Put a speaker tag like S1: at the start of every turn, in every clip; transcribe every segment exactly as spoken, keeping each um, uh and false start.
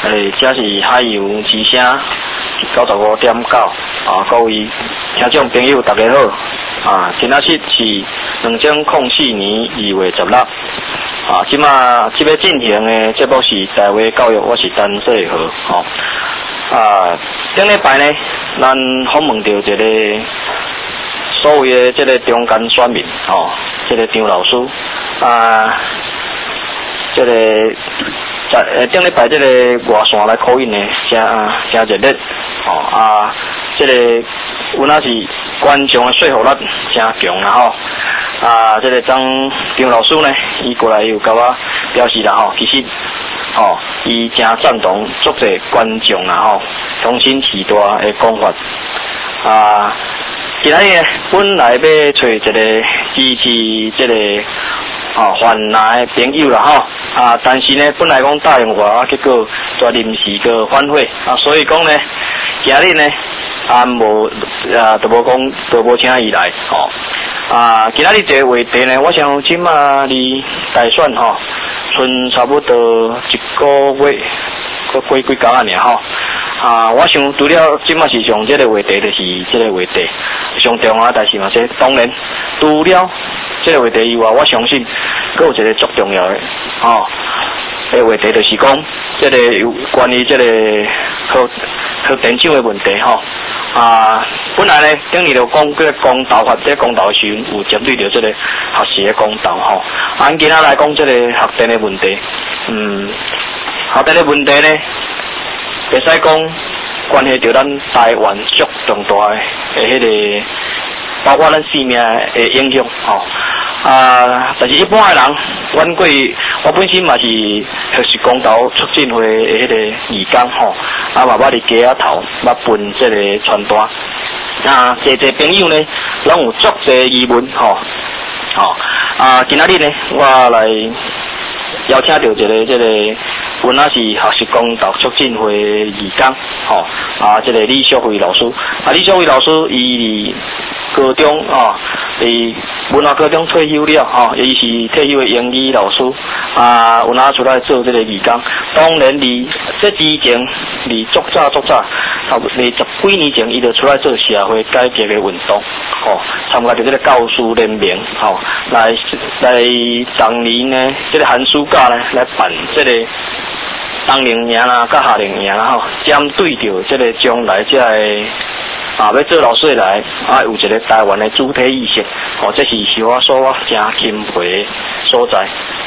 S1: 诶，这是海洋之声九十五点九啊，各位听众朋友大家好啊！今仔日是两千零四年二月十六啊，即马即要进行的节目是台湾教育，我是陈世豪吼啊。顶礼拜呢，咱访问到一个所谓的这个中间选民吼，这个张老师啊，这个。在呃顶礼拜这个外线来考印呢，真真热烈吼啊！这个有那是观众的说服力真强啦吼啊！这个张张老师呢，伊过来又甲我表示啦吼，其实吼伊真赞同足侪观众啦吼，重新时代的讲法啊！今仔日呢，本来要找一个支持这个。哦，患难的朋友啦吼啊，但是呢，本来讲答应我，啊，结果在临时个反悔啊，所以讲呢，今日呢啊无啊都无讲都无请伊来吼啊，今日这个话题呢，我想即马离大选吼，剩差不多一个月，个几几工啊尔吼啊，我想除了即马是上这个话题，就是这个话题上重要，但是嘛，这当然除了。这个话题以外，我相信，佫有一个足重要的，吼、哦，个话题就是讲，这个有关于这个核核电厂的问题，吼、哦，啊，本来呢，等于就讲这个公投法，这个公投的时阵有针对着这个学士的公投，吼、哦，按今仔来讲这个核电的问题，嗯，核电的问题呢，袂使讲关系到咱台湾足重大的诶迄个。包括咱生命的影响，吼、哦、啊！但是一般的人，阮过我本身嘛是核实公投促进会的迄个义工，吼、哦，啊嘛捌伫街仔头捌分这个传单，啊，侪侪朋友呢，拢有足侪疑问，吼、哦，吼、哦、啊！今仔日呢，我来邀请到一个这个本来是核实公投促进会义工，吼、哦、啊，这个李秀辉老师，啊，李秀辉老师伊。高中哦，伫文化高中退休了吼，伊、哦、是退休的英语老师啊，有拿出来做这个义工。当然，伫这之前，伫足早足早，差不多十几年前，伊就出来做社会改革的运动，吼、哦，参加着这个教师联盟，吼、哦，来来当年呢，这个寒暑假呢，来办这个冬令营啦、甲夏令营啦，吼，针对着这个将来这个。啊，要做老师来，啊，有一个台湾的主体意识，哦，这是是我所我真钦佩的所在。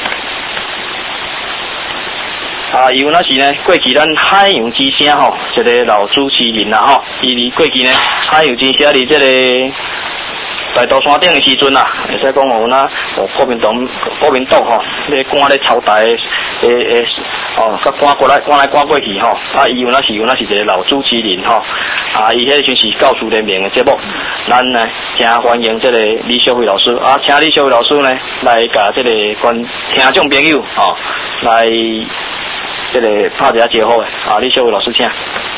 S1: 啊，有那是呢，过去咱海洋之声吼，一个老主持人啦吼，伊伫过去呢，海洋之声伫这个大刀山顶的时阵啦，会使讲有那哦国民党国民党吼，咧赶咧朝台的诶诶哦，甲赶过来赶来赶过去吼，啊，伊有那是有那是一个老主持人吼。啊，伊迄阵是教师联盟的节目，咱呢真欢迎这个李秀辉老师啊，请李秀辉老师呢来甲这个观听众朋友哦，来这个拍一下招呼的啊，李秀辉老师请。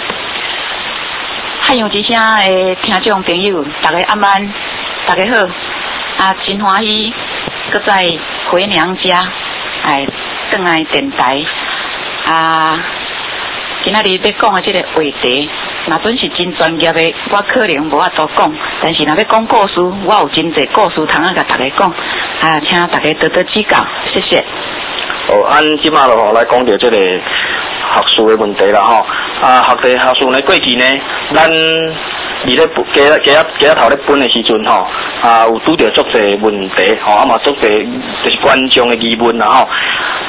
S2: 海洋之声的听众朋友，大家晚安，大家好，啊，真欢喜，搁再回娘家，哎，转来电台啊。今仔日要讲的这个话题，若准是真专业的，我可能无法度讲。但是若要讲故事，我有真侪故事通啊，甲大家讲。啊，请大家多多指教，谢谢。
S1: 哦，按即马咯吼来讲到这个学术的问题啦吼。啊，学题学术呢过去呢，咱伫咧加加加头咧分的时阵吼，啊有拄着足侪问题吼，啊嘛足侪就是观众的疑问啦吼。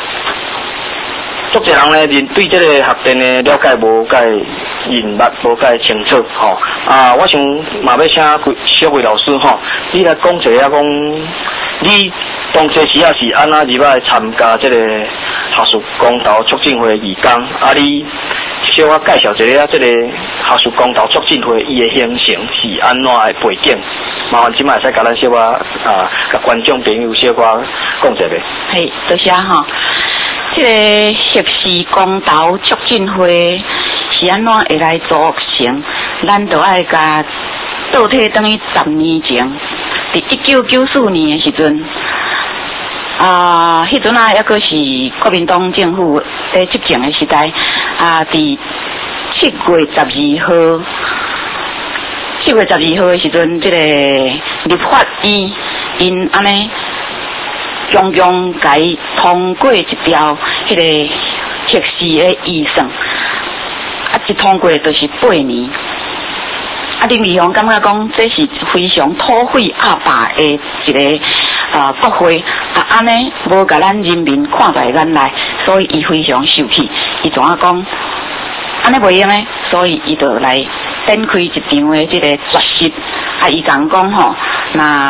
S1: 足侪人呢，对这个学电呢了解无介认密，无介清楚吼、哦。啊，我想嘛要请小慧老师吼、哦，你来讲一下讲，你当初时啊是安怎入来参加这个学术公投促进会义工？啊，你小我介绍一下这个学术公投促进会伊的形成是安怎的背景？麻烦即摆使甲咱小我啊，甲观众朋友小我讲一下。
S2: 嘿，多谢哈。这个学士公投促进会是安怎会来组成？咱就爱甲倒退等于十年前，伫一九九四年的时阵，啊，迄阵啊，抑阁是国民党政府在执政的时代， 啊，伫七月十二號，七月十二號的時陣，即、這個立法院因安尼強強解通過一條迄個測試的預算，啊，一通過就是八年。啊，林義雄感覺講這是非常土匪阿爸的一個啊國會，啊安尼無甲咱人民看在眼內，所以伊非常生氣。伊怎啊講？安尼袂用呢，所以伊就來展開一場的這個絕食。啊，伊講講吼，那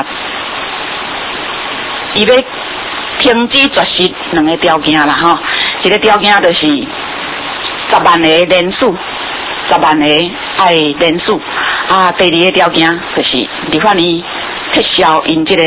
S2: 伊要停止絕食兩個條件啦吼，一個條件就是十萬個人數。十萬個愛人數啊，第二個條件就是立法院撤銷因這個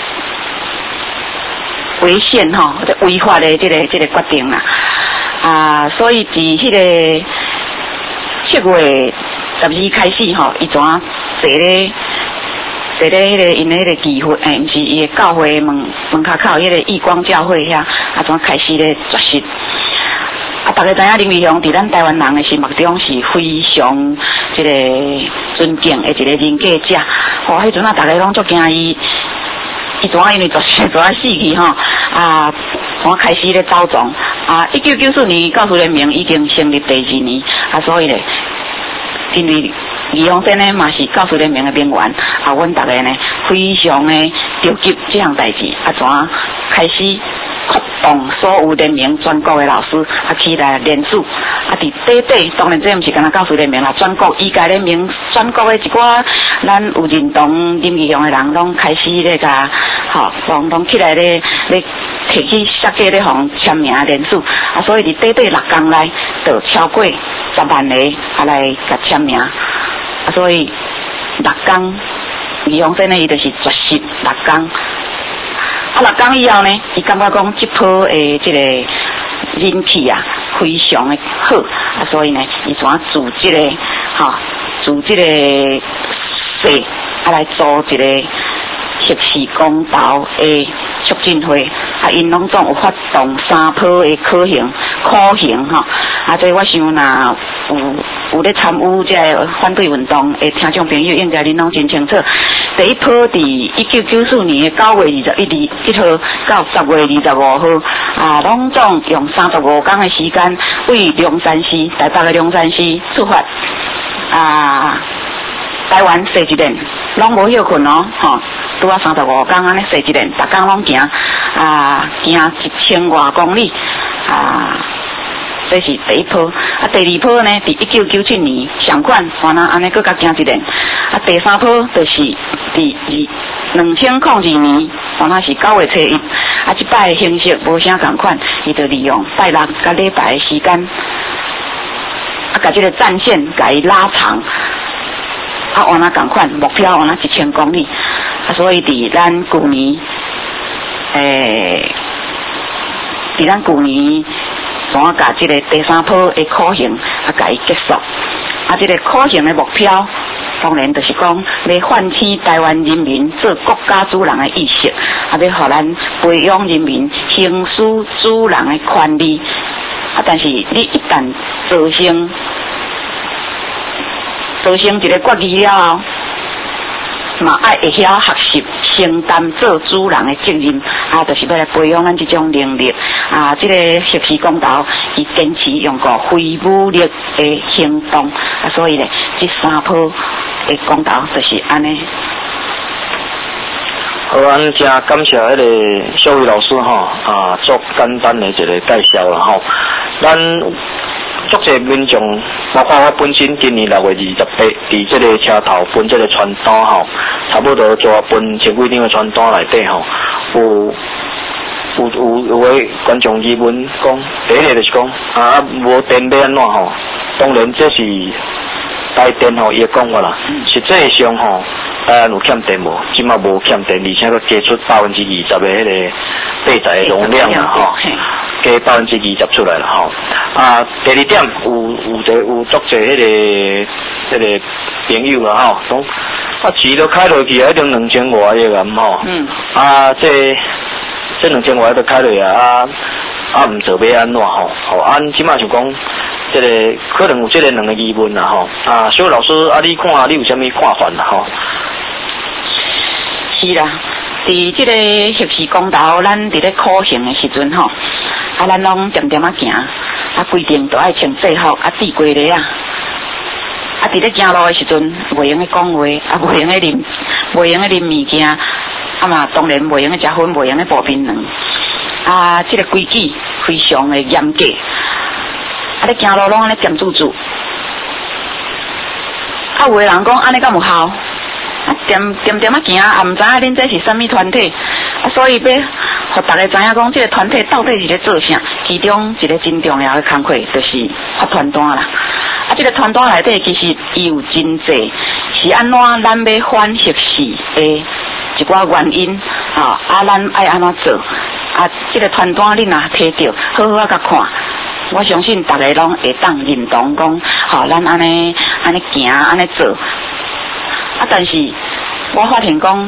S2: 違憲吼，或者違法的這個這個決定啦。啊，所以自迄個七月十二開始吼，伊怎啊坐咧坐咧迄個因迄個聚會，誒，毋是伊個教會門門口口迄個義光教會遐，啊怎開始咧絕食。啊，大家知影林義雄佇咱台灣人的心目中是非常即個尊敬的一個人格者。吼、哦，迄陣啊，大家攏足驚伊，伊怎啊因為絕食怎啊死去吼？啊，怎啊開始咧走狀？啊，一九九四年教師聯盟已經成立第二年，啊，所以咧，因為義雄先呢嘛是教師聯盟的成員，啊，阮大家呢非常的着急這項代志，啊，怎啊開始發動所有聯盟全國的老師啊起來聯署，啊佇底底當然這毋是干那教師聯盟啦，全國醫界聯盟全國的一寡咱有認同林義雄的人攏開始咧甲吼，攏攏起來咧咧提起設計咧互簽名聯署，啊所以佇底底六工內就超過十萬個啊來甲簽名，啊所以六工義雄先呢伊就是絕食六工。啊，六工以後呢，伊感覺講這波誒，這個人氣啊，非常的好，啊，所以呢，伊怎組這個，哈、哦，組這個社，啊來做一個核四公投的促進會，啊，因攏總有發動三波的可行可行哈，啊，所以我想若有有咧參與這個反對運動的聽眾朋友，應該恁攏真清楚。第一波佇一九九四年的九月二十一日一號到十月二十五號，啊，攏總用三十五天的時間為龍山市台北的龍山市出發，啊，台灣坐一輪，攏無休困哦，吼、哦，拄啊三十五天安尼坐一輪，逐天攏行，啊，行一千外公里，啊。這是第一波，啊，第二波呢，佇一九九七年上款，完了安尼佫較行一輪，啊，第三波就是佇二兩千零二年，完了是九月初一，啊，即擺形式無啥共款，伊就利用拜六甲禮拜的時間，啊，甲即個戰線甲伊拉長，啊，完了共款目標完了一千公里，啊，所以佇咱舊年，誒，佇咱舊年。怎啊甲即個第三波的可行啊，甲伊結束啊，即、這個可行的目標，當然就是講要喚起台灣人民做國家主人的意識，啊，要互咱培養人民行使主人的權利啊，但是你一旦造成造成一個決議了後，嘛愛會曉學習承擔做主人的責任，啊，就是要來培養咱這種能力。啊，這個核四公投，伊堅持用個非武力的行動，啊，所以呢，這三波的公投就是安尼。
S1: 好，咱真感謝迄個小偉老師吼，啊，做簡單的一個介紹啦吼。咱足濟民眾，包括我本身今年六月二十八，佇這個車頭分這個傳單吼，差不多做分十幾張的傳單內底吼，有。有有有位觀眾疑問講，第一個就是講啊，無電要安怎吼？當然這是台電吼伊講個啦。實際上吼，台灣有欠電無？即馬無欠電，而且佫加出百分之二十的迄個備載容量啦吼，加百分之二十出來啦吼。啊，第二點有有者有足濟迄個迄個朋友啦吼，講啊錢都開落去啊，一定兩千外個咁吼。嗯。啊，這這兩千外都開落啊，啊毋做要安怎吼？吼，按即馬就講， 这个可能有这个两个疑问啦吼。啊，小老师啊，你看你有啥物看法啦吼？
S2: 是啦，伫这个学习公道，咱伫咧考行的时阵吼，啊，咱拢点点啊行，啊，规定都爱穿制服，啊，系规例啊。啊，伫咧行路的时阵，袂用咧讲话，啊，袂用咧啉，袂用咧啉物件，啊嘛，当然袂用咧食薰，袂用咧薄冰凉。啊，这个规矩非常的严格。啊，咧行路拢安尼点住住。啊，有个人讲安尼敢有效？啊，点点点啊行，啊，毋知影恁这是啥物团体，啊，所以要互大家知影讲，这个团体到底是咧做啥？其中一个真重要的工作就是发传单啦。啊，这个传单内底其实伊有真济，是安怎咱要反学习的一寡原因啊，啊，咱爱安怎做？啊，这个传单你若摕到，好好啊甲看。我相信大家拢会当认同讲，吼、哦，咱安尼安尼行，安尼做。啊，但是我发现讲，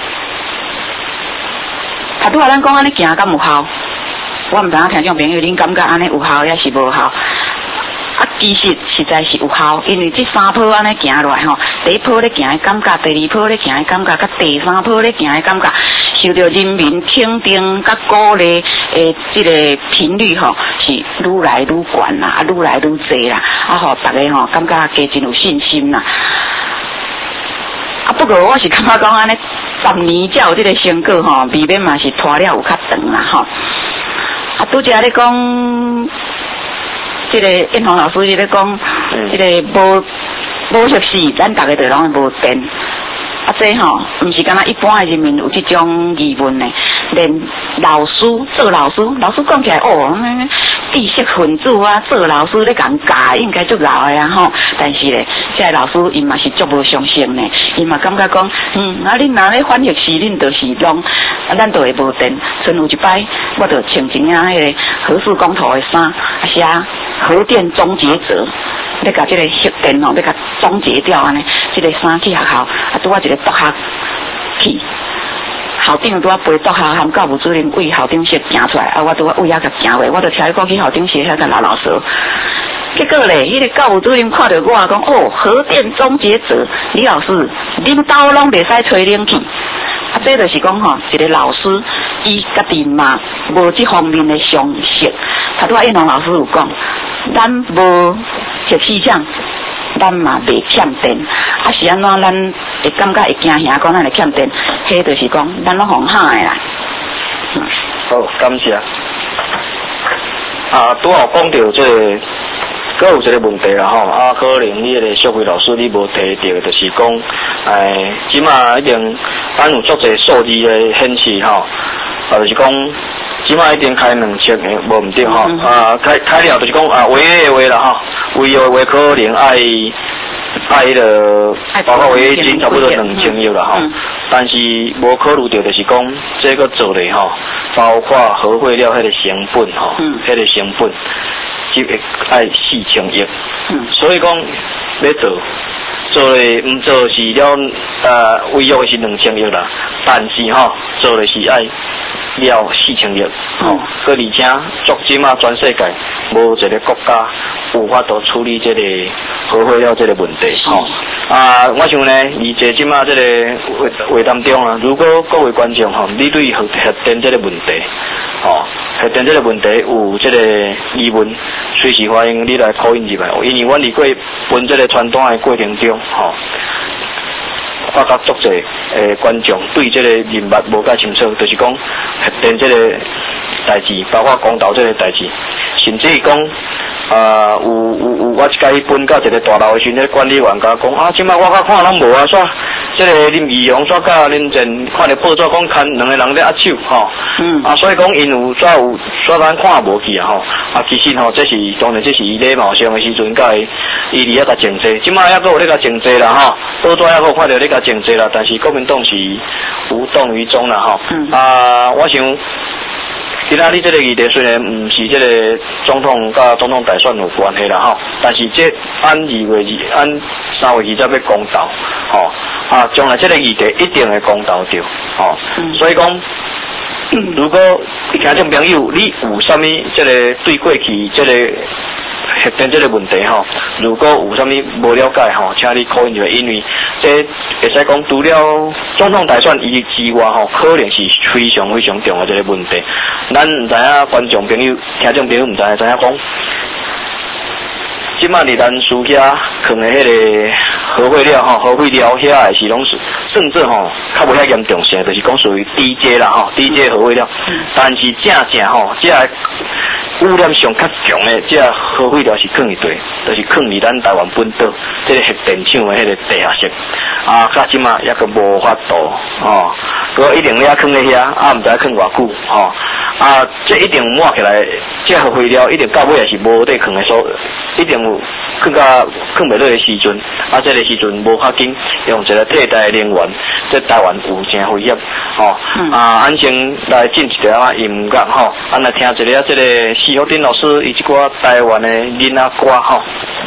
S2: 啊，拄仔咱讲安尼行敢有效？我毋知影听众朋友恁感觉安尼有效也是无效？啊，其实实在是有效，因为这三坡安尼行落来吼，第一坡咧行的感觉，第二坡咧行的感觉，甲第三坡咧行的感觉，受到人民肯定甲鼓励诶，这个频率吼是愈来愈悬啦，啊，愈来愈济啦，啊吼，大家吼感觉加真有信心啦。啊，不过我是感觉讲安尼十年才有这个成果吼，未免嘛是拖了有较长啦吼。啊，拄则咧讲。这个燕红老师伊咧讲，这个无无学习，咱大家就拢无电。啊，这吼，毋是敢若一般的人民有这种疑问呢。连老师做老师，老师讲起来哦，知识分子啊，做老师咧讲教，应该足老的啊吼。但是咧，这个老师伊嘛是足无相信呢，伊嘛感觉讲，嗯，啊，恁若咧反学习，恁就是拢，啊，咱就会无电。剩有一摆，我就穿一领迄个核四公投的衫，啊写核电终结者。要甲这个核电吼，要甲终结掉安尼，这个衫去学校，啊，拄啊一个督学去，校长拄啊陪督学含教务主任为校长室行出来，啊，我拄啊为遐甲行落，我就听伊讲去校长室遐甲老老实。结果咧，迄、那个教务主任看到我讲，哦，核电终结者李老师，恁兜拢袂使吹冷气。啊，这就是讲吼，一个老师伊家己嘛无这方面的常识。他拄啊燕龙老师有讲，咱无学习上，咱嘛袂欠电。啊是安怎咱会感觉会惊吓，讲咱会欠电，迄就是讲咱拢放下的啦。
S1: 嗯、好，感谢。啊，拄好讲到这个。佫有一个问题啦吼，啊，可能你个社会老师你无提到，就是讲，哎，即马一定咱有足侪数字的显示吼，啊，就是讲，即马一定开两千个，无毋对吼，嗯、啊，开开了就是讲啊，唯一的话啦吼，唯一的话可能爱爱迄个，包括唯一金差不多两千亿啦吼，嗯、但是无考虑到就是讲，这个做咧吼，包括核废料迄个成本吼，迄、嗯、个成本。即个爱四千亿，嗯、所以讲要做做咧，毋做是了呃，违约是两千亿啦，但是吼做咧是爱了四千亿，吼、嗯，佮而且足今啊全世界无一个国家有法度处理这个核废料这个问题，吼、嗯、啊，我想呢，而且今啊这个话话当中啊，如果各位观众吼，你对核核电这个问题，吼。核电这个问题有这个疑问，随时欢迎你来call in入来，因为阮伫过分这个传单的过程中，吼，我甲足侪诶观众对这个人物无介清楚，就是讲核电这个代志，包括公投这个代志，甚至讲啊有有有我一甲伊分到一个大楼的时阵，管理员甲讲啊，即摆我甲看拢无啊，煞。这个林义勇煞甲恁前看到报纸讲，牵两个人咧握手吼，嗯，啊，所以讲因有煞有煞咱看无去啊吼，啊，其实吼，这是当然这是伊礼貌上的时阵，甲伊伊伫遐甲静坐，即摆还佫有咧甲静坐啦吼，报纸还佫看到咧甲静坐啦，但是国民党是无动于衷啦吼，嗯、啊，我想。今仔日这个议题虽然唔是这个总统甲总统大选有关系啦吼，但是这按二月二按三月二十要公投，吼啊，将来这个议题一定会公投掉，吼、嗯，所以讲，如果听众朋友你有啥物这个对过去这个核电这个问题吼，如果有啥物无了解吼，请你 call in 就，因为这会使讲除了总统大选以之外吼，可能是非常非常重要的一个问题。咱唔知影观众朋友、听众朋友唔知知影讲，即马伫咱厝遐放的迄个核废料吼，核废料遐的是拢是，甚至吼较无遐严重性，就是讲属于低阶啦吼，低阶核废料。但是正正吼，这污染上较强的这核废料是放伫地，就是放伫咱台湾本岛这个核电厂的迄个地下室。啊，到即马也个无法度哦，佮一定要放在遐，啊，唔知放偌久吼。啊，这一定抹起来，这核废料一定到尾也是无得放的所，一定有放到放袂落的时阵，啊，这个时阵无较紧，用一个替代能源，这台湾有真危险吼。嗯、啊，咱先来进一条啊音乐吼，咱来听一个这个徐福珍老师以及歌台湾的囡仔歌吼。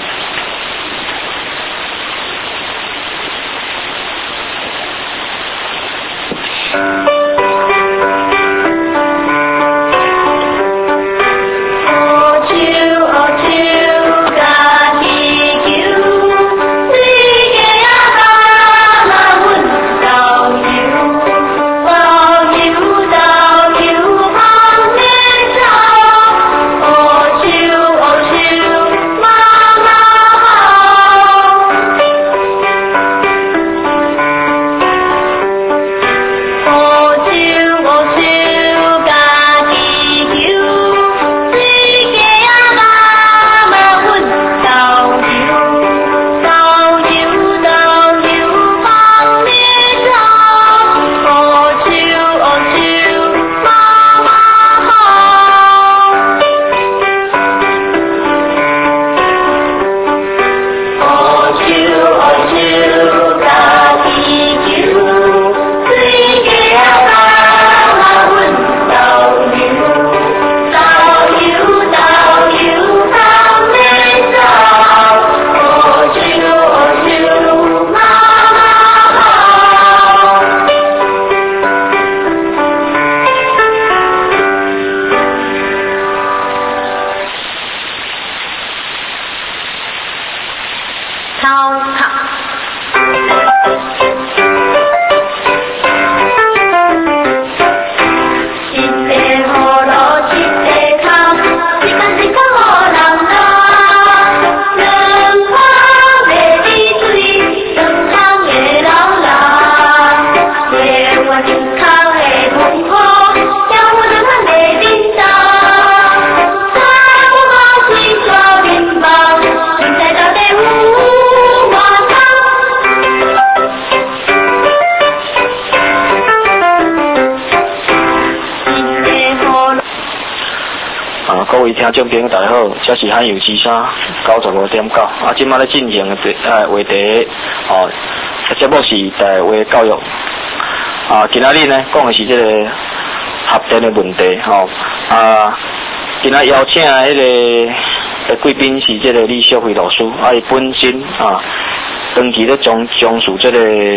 S1: 听众朋友大家好，这是汉语之声九十五点九，啊，今麦咧进行的呃话题哦，节目是台湾教育，啊，今仔日呢讲的是这个核电的问题，吼、哦，啊，今仔邀请的迄个贵宾是这个李秀辉老师，啊，伊本身啊，长期咧从从事这个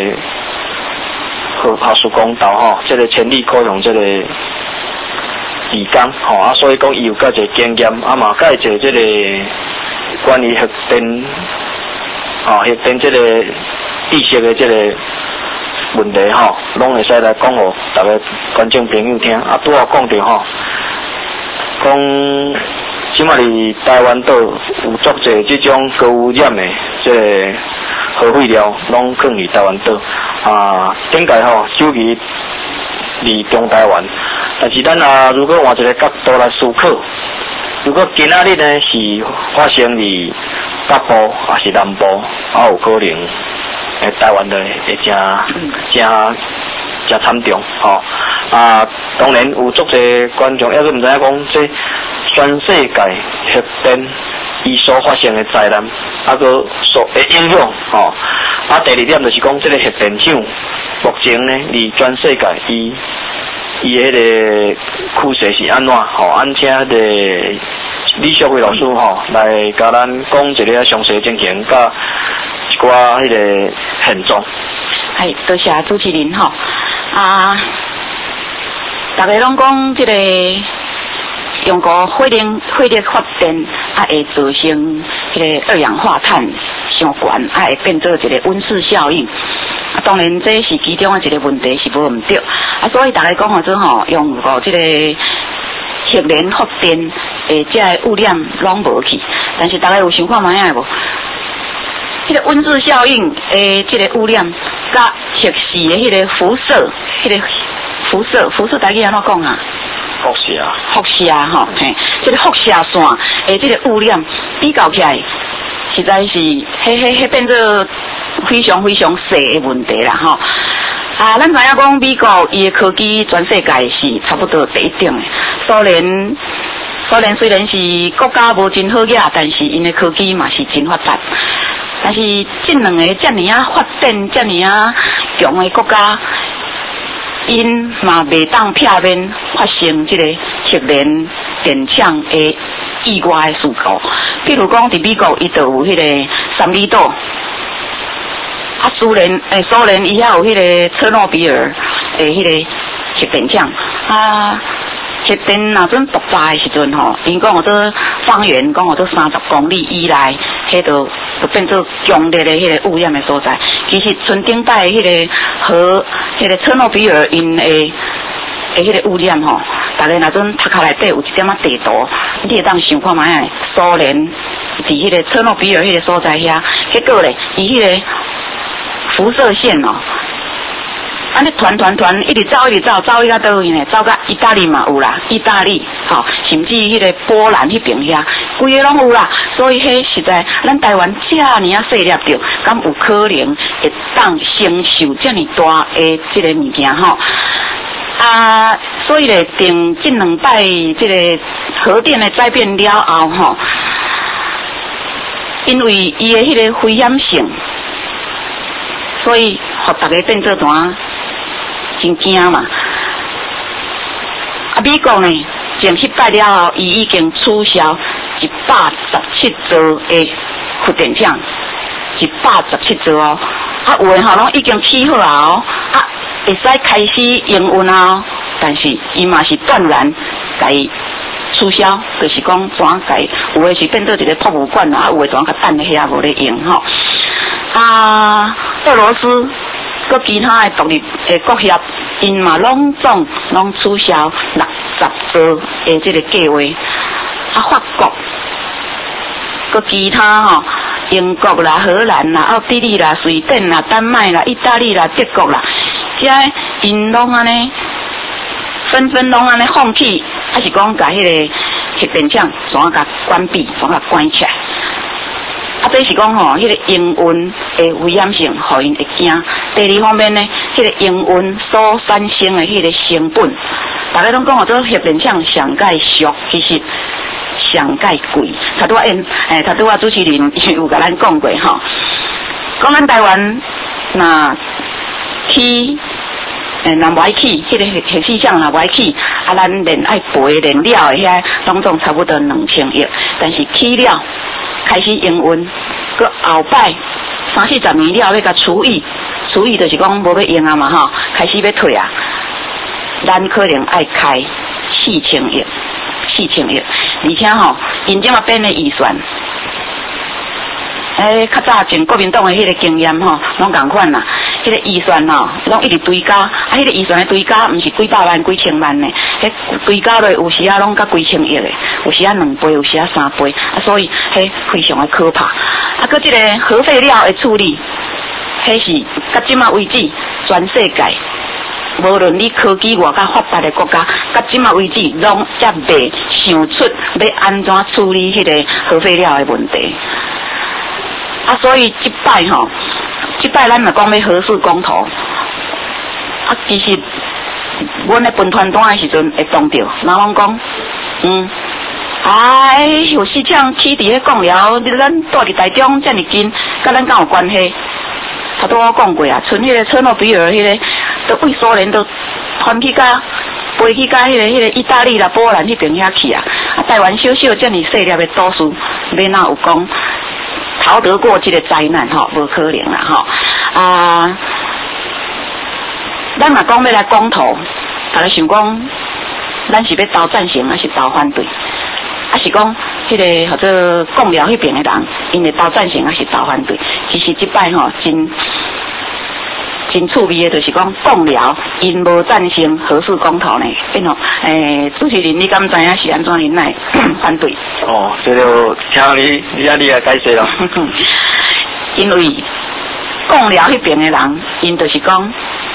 S1: 核核数公道吼，这个全力扩容这个。义工吼啊，所以讲伊有较侪经验，啊嘛较侪即个关于核电，吼核电即个知识的即个问题吼，拢会使来讲互大家观众朋友听。啊，拄好讲着吼，讲即马伫台湾岛有足侪即种高污染的即个核废料，拢放伫台湾岛啊，顶界吼首期伫中台湾。但是咱啊，如果换一个角度来思考，如果今仔日呢是发生伫北部还是南部，啊有可能诶台湾的会真真真惨重吼、哦、啊！当然有足侪观众，抑都毋知影讲这全世界核电伊所发生的灾难，啊个所会影响吼、哦。啊，第二点就是讲，这个核电厂目前呢，伫全世界伊。伊迄个趋势是安怎？吼，俺请迄个李秀辉老师吼来甲咱讲一个详细情形，甲一寡迄个现状。
S2: 系，多谢主持人吼啊！大家拢讲即个用个火力火力发电，啊会造成迄个二氧化碳上悬，啊会变做一个温室效应。啊，当然这是其中的一个问题，是无毋对。啊，所以大家讲话做吼，用个即个核能发电，诶，这个污染拢无去。但是大家有想看卖啊无？迄、这个温室效应诶，即、这个污染甲核试的迄个辐射，迄、这个辐射，辐射大家安怎讲啊？
S1: 辐射。
S2: 辐射吼，嘿，即、这个辐射线诶，即个污染比较起来，实在是迄迄迄变做非常非常细的问题啦吼。啊，咱知影讲美国伊的科技全世界是差不多第一等的，苏联苏联虽然是国家无真好个，但是因的科技嘛是真发达。但是这两个遮尔啊发展遮尔啊强的国家，因嘛袂当避免发生这个核能电厂的意外的事故。比如讲，伫美国伊就有迄个三里岛。啊，苏联诶，苏联伊遐有迄个车诺比尔诶，迄个核电厂啊，核电若阵爆炸诶时阵吼，因讲有做方圆讲有做三十公里以内，迄就就变做强烈诶迄个污染诶所在。其实村顶带迄个和迄个车诺比尔因诶诶迄个污染吼，大家若阵读下内底有一点仔地图，你会当想看卖，苏联伫迄个车诺比尔迄个所在遐，结果咧，伊迄个辐射线哦，安尼团团团一直走一直走，走去到倒位呢？走到意大利嘛有啦，意大利吼、哦，甚至迄个波兰迄边遐，规个拢有啦。所以迄实在，咱台湾遮尔啊细粒着，敢有可能会当承受遮尔大的即个物件吼？啊，所以咧，定这两摆即个核电的灾变了后吼，因为伊的迄个危险性。所以，互大家变做怎真惊嘛？啊，美国呢，前失败了后，伊已经取消一百十七座的核电厂，一百十七座哦。啊，有诶吼，拢已经起好啊哦，啊，会使开始营运啊。但是，伊嘛是断然甲伊取消，就是讲怎甲伊，有诶是变做一个博物馆啊，有诶怎甲等咧遐无咧用吼。啊，俄罗斯佮其他的独立的国协，因嘛拢总拢取消六十座的这个计划。啊，法国佮其他吼、哦，英国啦、荷兰啦、奥地利啦、瑞典啦、丹麦啦、意大利啦、德国啦，这因拢安尼，纷纷拢安尼放弃，还是讲甲迄个核电厂全甲关闭，全甲关起来。啊，这是讲吼，迄、那个营运的危险性，互因会惊。第二方面呢，迄、那个营运所产生的迄个成本，大家拢讲哦，做核电厂上介俗，其实上介贵。头拄啊因，诶，头拄啊主持人有甲咱讲过吼，讲咱台湾那起，诶，若歪起，迄、那个核试厂若歪起，啊，咱连爱赔燃料的遐，拢总差不多两千亿，但是起了。开始营运，佮后摆三四十年了要甲除以，除以就是讲无要用啊嘛吼，开始要退啊，咱可能爱开四千亿，四千亿，而且吼，因这么变的预算，诶，较早前国民党的迄个经验吼，拢共款啦，迄、那个预算吼，拢一直追加，啊，迄、那个预算的追加，毋是几百万、几千万呢，迄追加落有时啊拢甲几千亿的。有时啊两倍，有时啊三倍，啊所以迄非常的可怕。啊，佮即个核废料的处理，迄是到即马为止，全世界无论你科技外较发达的国家，到即马为止，拢才未想出要安怎处理迄个核废料的问题。啊，所以即摆吼，即摆咱若讲要核四公投，啊，其实阮咧分团单的时阵会当着，人拢讲，嗯。哎，有时像起伫咧讲了，咱住伫台中遮尔近，甲咱敢有关系？头拄我讲过啊，像迄个车诺比尔迄、那个，都为苏联都传去甲飞去甲迄个迄个意大利啦、波兰迄边遐去啊。啊，台湾小小遮尔细粒的岛屿，要哪有讲逃得过这个灾难吼？无可能啦吼！啊，咱若讲要来公投，大家想讲。 咱是要投赞成还是投反对？啊是讲，迄、那个或者讲了迄边的人，因会投赞成还是投反对？其实这摆吼，真真趣味的，就是讲讲了，因无赞成核四公投呢，因吼，诶，主持人你敢知影是安怎因来反对？
S1: 哦，这就请你你啊你来解释咯。
S2: 因为讲了迄边的人，因就是讲，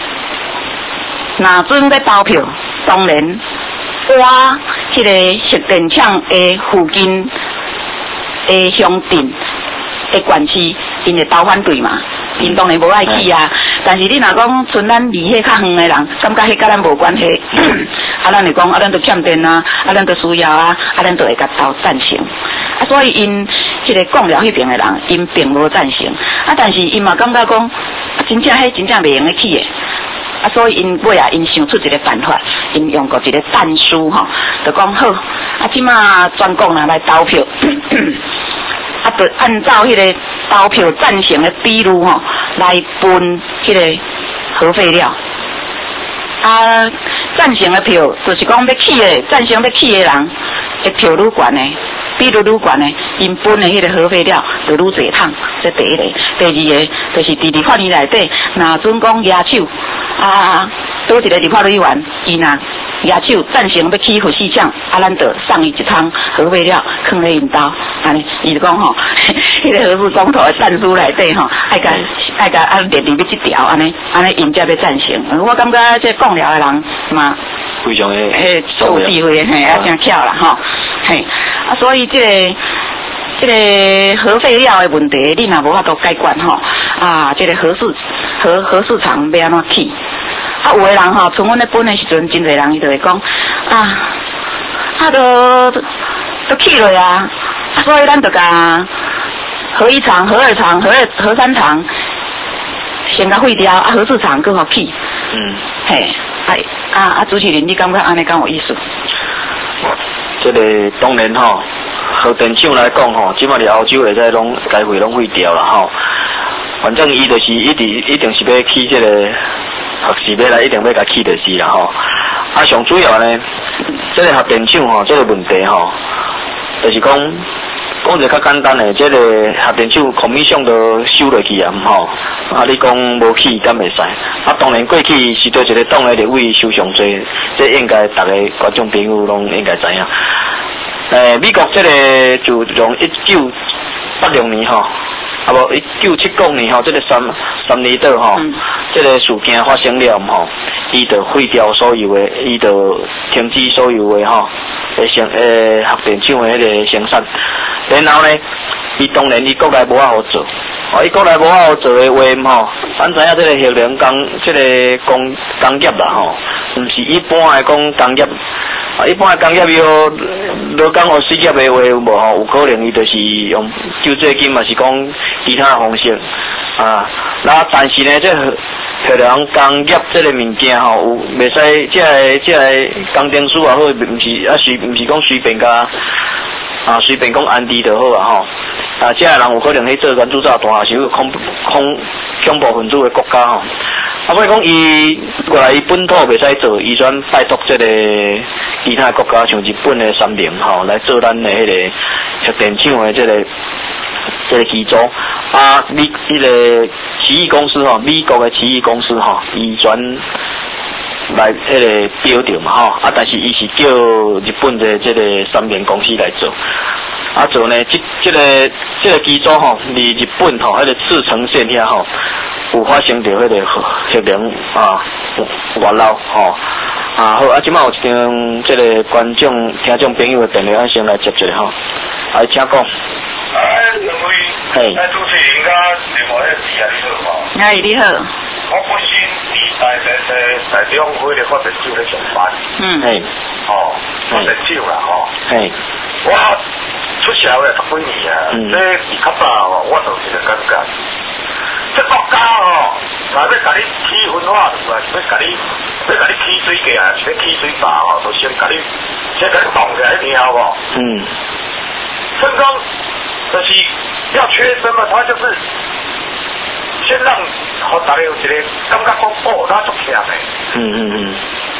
S2: 若准要投票，当然。我迄个核电厂的附近的乡镇的县市，因会投反对嘛，因当然无爱去啊。但是你若讲像咱离迄较远的人，感觉迄甲咱无关系，啊，咱就讲啊，咱就欠电啊，啊，咱就需要啊，啊，咱就会甲投赞成。啊，所以因迄个讲了迄边的人，因并无赞成。啊，但是因嘛感觉讲，真正迄真正袂用得起的。啊，所以因尾啊，因想出一个办法，因用过一个战书吼，就讲好，啊，即马全国人来投票，啊，就按照迄个投票赞成的比率吼，来分迄个核废料。啊，赞成的票就是讲要起的，赞成要起的人的票愈悬的，比率愈悬的，因分的迄个核废料就愈侪桶，这第一个。第二个就是伫立法院内底，若准讲野手。啊，倒一个立法委员，伊若野手赞成要起核四厂，啊，咱就送伊一桶核废料，放咧因兜，安尼，伊就讲吼，迄个核四公投的战书内底吼，爱甲爱甲按列入去即条，安尼，安尼因才要赞成。我感觉这讲了的人嘛，
S1: 非常诶，
S2: 嘿，有智慧嘿，啊，真巧啦吼，嘿，啊，所以这个。这个核废料的问题，你若无法度解决吼，啊，这个核市核核市场要安怎起？啊，有的人吼，像阮咧本的时阵，真侪人伊就会讲，啊，啊都都起落啊，啊，所以咱就甲核一厂、核二厂、核二核三厂先甲废掉，啊，核市场更好起。
S1: 嗯，
S2: 嘿，哎，啊啊，主持人，你感觉安尼敢有意思？
S1: 这个当然吼。核电厂来讲吼，即马伫欧洲会使拢该废拢废掉啦吼。反正伊就是一直一定是要起这个核试要来，一定要甲起就是啦吼。啊，上主要呢，这个核电厂吼，这个问题吼，就是讲讲一个较简单的，这个核电厂空米上都收落去啊，吼。啊，你讲无起敢袂使？啊，当然过去是对一个党的立委收上济，这应该大家观众朋友拢应该知影。诶，美国这个就从一九八六年吼，啊无一九七九年吼，这个三三年岛吼，嗯、这个事件发生了吼，伊就废掉所有的，伊就停止所有的吼，诶生诶核电厂的迄个生产，然后呢，伊当然伊国内无法好做，哦，伊国内无法好做的话吼，咱知影这个核能工，这个工工业啦吼，毋是一般的讲工业。啊，一般的工业要要讲学事业的话有无吼？有可能伊就是用救济金，嘛是讲其他方式啊。那但是呢，这核能工业这个物件吼，有袂使这个这个工程师也好，毋是啊随毋是讲随便甲啊随便讲安置就好啊吼。啊，这个人有可能去做原子炸弹，还是恐恐恐怖分子的国家吼。啊，所以讲伊过来伊本土袂使做，伊选拜托这个其他国家，像日本的三菱吼，来做咱的迄个核电厂的这个这个基础。啊，美迄、这个奇异公司吼，美国的奇异公司吼，伊选来迄个标着嘛吼，啊，但是伊是叫日本的这个三菱公司来做。啊，做呢，这这个这个基础吼，离日本吼，迄、那个赤城线遐吼，有发生着迄个核核能啊外漏吼。啊好，啊，即摆有一张这个观众听众朋友的电话，先来接一下吼，来请讲。
S3: 哎，两位，
S1: 嘿，
S3: 哎，主持人甲另外迄字啊，你好嘛？
S2: 哎，你好。
S3: 我本身伫台台台台中火力发电厂咧上班。嗯。嘿。哦，发电厂啦吼。嘿。我出社会十几年啊，这二较早吼，我就一个感觉，这国家吼，若要甲你起分化出来，是要甲你，要甲你起水价啊，是要起水闸吼，就先甲你，先甲你绑起来，你听好无？嗯。分工就是要缺什么，他就是先让好大家有一个感觉讲哦，他足强的。嗯嗯嗯。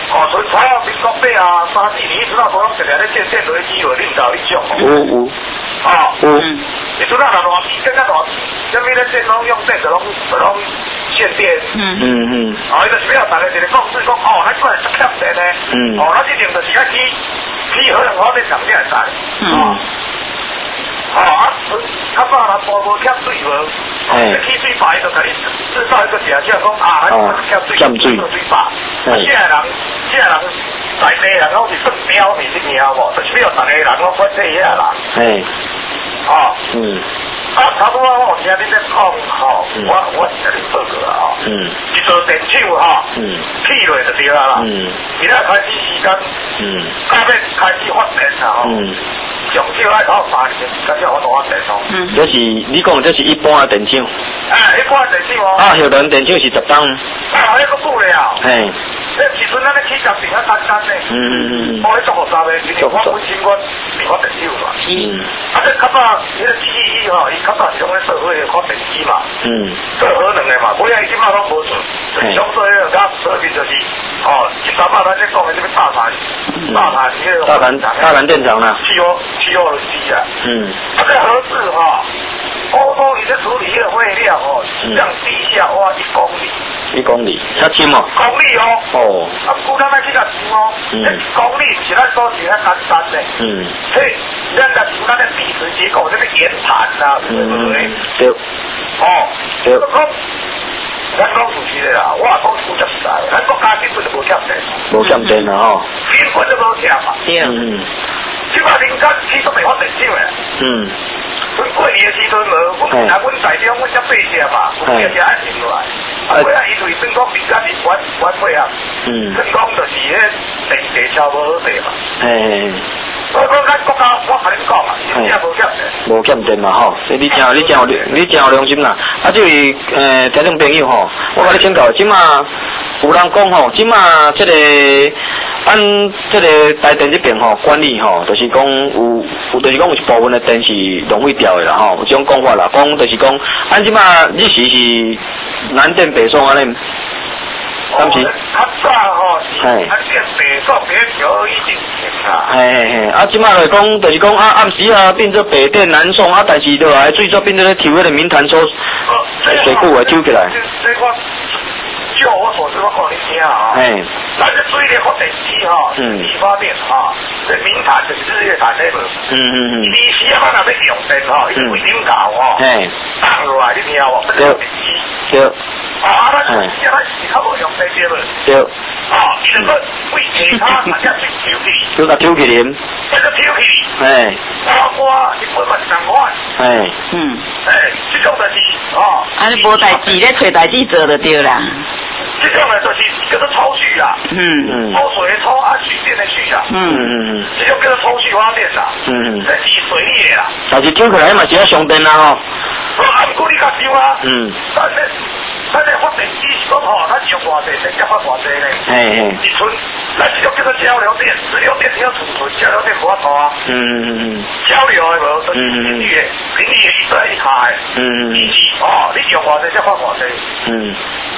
S3: 哦，从从民国八啊三四年，知道无拢成日咧建电雷机有领导迄种。
S1: 有有。
S3: 哦。有。你知道哪偌天，更加偌天，什么咧电拢用电就拢就拢限电。嗯嗯嗯。哦，伊就是要大家一个讲是讲，哦，那过来是欠电咧。嗯。哦，那这定就是要起起可能我咧上边会使。嗯。哦啊，较早人无无欠水无，起水坝就甲你制造一个假象，讲啊，欠水欠水坝。现在人现在人在地人拢是算标面，你听无？就是要大家人拢管这遐啦。嘿。哦。嗯。啊，差不多我听你在讲吼，我我是甲你报告啦吼。嗯。一做电厂吼，嗯，起落就对啦啦。嗯。现在开始时间，嗯，到尾开始发电啦吼。嗯。上少爱到三年，才叫我大电厂。嗯。这是你讲，这是一般的电厂。哎，一般的电厂哦。啊，hiệu能电厂是十档。啊，迄个久了。嘿。这时阵咱咧起十电啊，单单咧。嗯嗯嗯。我咧做学啥咧？因为我本身我是发电厂嘛。嗯。啊，这较早迄个机器吼，伊较早是用咧社会发电机嘛。嗯。做核能的嘛，不然伊即马拢无做。相对迄个甲设备就是，哦，一三百咱咧讲的这个大潭，大潭迄个。大潭大潭电厂啦。汽油汽油机啊。嗯。啊，这核子哈，欧洲伊咧处理迄个废料哦，向地下挖一公里。一公里，较深哦。公里哦。哦。啊，不过咱来去甲深哦。嗯。一公里是咱所是较简单的。嗯。嘿，咱甲咱的地质结构，这个岩盘啊，对不对？对。哦。对。咱讲事实的啦，我也讲负责实在，咱国家根本就无欠电，无欠电啊吼，根本就无欠嘛。嗯。即摆民间起都袂发电厂诶。嗯。阮过年的时阵无，阮啊，阮台中阮才八只嘛，有几只爱停落来。啊，尾啊，伊就是算讲民间是管管配合。嗯。算讲就是迄电地桥无好地嘛。嘿。我讲咱国家，我甲恁讲啊，真正无欠电。无欠电嘛吼，所以你真你真有你真有良心啦。啊，这位诶听众朋友吼，我甲你请教，即马有人讲吼，即马这个按这个台电这边吼管理吼，就是讲有有，就是讲有一部分的电是浪费掉的啦吼，有这种讲法啦，讲就是讲按即马日时是南电北送安尼。敢是？较早吼是南电北送，别条已经停啦。嘿嘿嘿，啊，即马来讲，就是讲啊，暗时啊变做北电南送啊，但是落来最早变做咧抽迄个民潭所水库诶抽起来。这我就我所知，我讲你听啊。嘿。咱这水力发电机吼，嗯，地发电吼，这民潭就是日月潭那个。嗯嗯嗯。你时啊，咱若要用电吼，伊就为顶搞吼。嘿。打落来，你听无？这个电机。对。啊，咱就是咱是较无用电对无？对。哦，伊就说为其他大家去抽起。就甲抽起啉。那个抽起。嘿。包括一本嘛是同款。嘿。嗯。嘿，这种就是哦。啊，你无代志咧，找代志做就对啦。这种呢就是叫做抽蓄啦。嗯嗯。抽水的抽啊，蓄电的蓄啦。嗯嗯嗯。这种叫做抽蓄发电啦。嗯嗯。这是水力啦。但是抽起来嘛是要上电啦吼。我啊，不过你甲抽啊。嗯。但是。咱咧发电机是讲吼，咱是用偌济电，才发偌济咧。嘿嘿。一寸，咱这种叫做交流电，直流电要储存，交流电无法度啊。嗯嗯嗯。交流的无，就是频率的，频率的一在一下的。嗯嗯。以及哦，你用偌济才发偌济。嗯。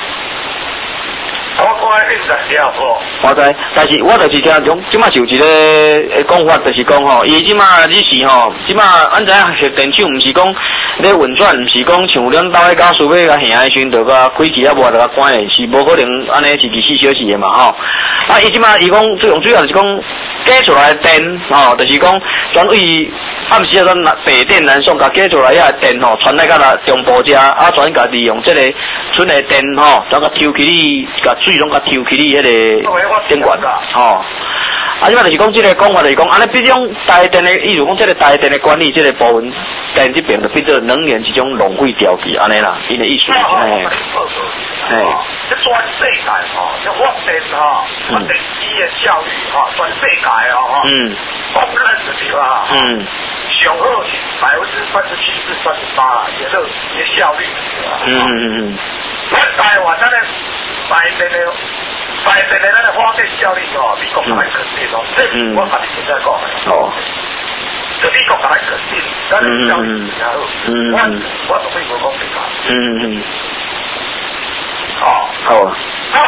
S3: 我讲你知了无？我知，但是我就是听种，即马就有一个诶讲法，就是讲吼，伊即马日时吼，即马按知影电厂毋是讲咧运转，毋是讲像咱兜咧教书要甲行诶时阵，着甲开机啊，无着甲关诶，是无可能安尼是二十四小时诶嘛吼。啊，伊即马伊讲最用主要就是讲加出来电吼，就是讲转为暗时啊，咱北电南送，甲加出来遐电吼，传来甲咱中部遮，啊转甲利用即个剩诶电吼，转甲抽起你，甲水拢甲抽起你迄个电管吼。啊，即摆就是讲即个讲法就是讲，安尼比种台电诶，意思讲即个台电诶管理即个部分，电这边就变做能源一种浪费掉去安尼啦，因诶意思。嘿。嘿。这全世界吼，这发电吼，发电机诶效率吼，全世界哦吼。嗯。公认就是啦。嗯。上好是百分之三十七至三十八啦，也是也效率。嗯嗯嗯。咱台湾咱诶台电诶。台电的咱的发电效率哦，美国还肯定哦，这我甲你现在讲的。哦。这美国还肯定，咱的效率比较好。嗯嗯。我我从美国讲的嘛。嗯嗯。哦。好。啊，核能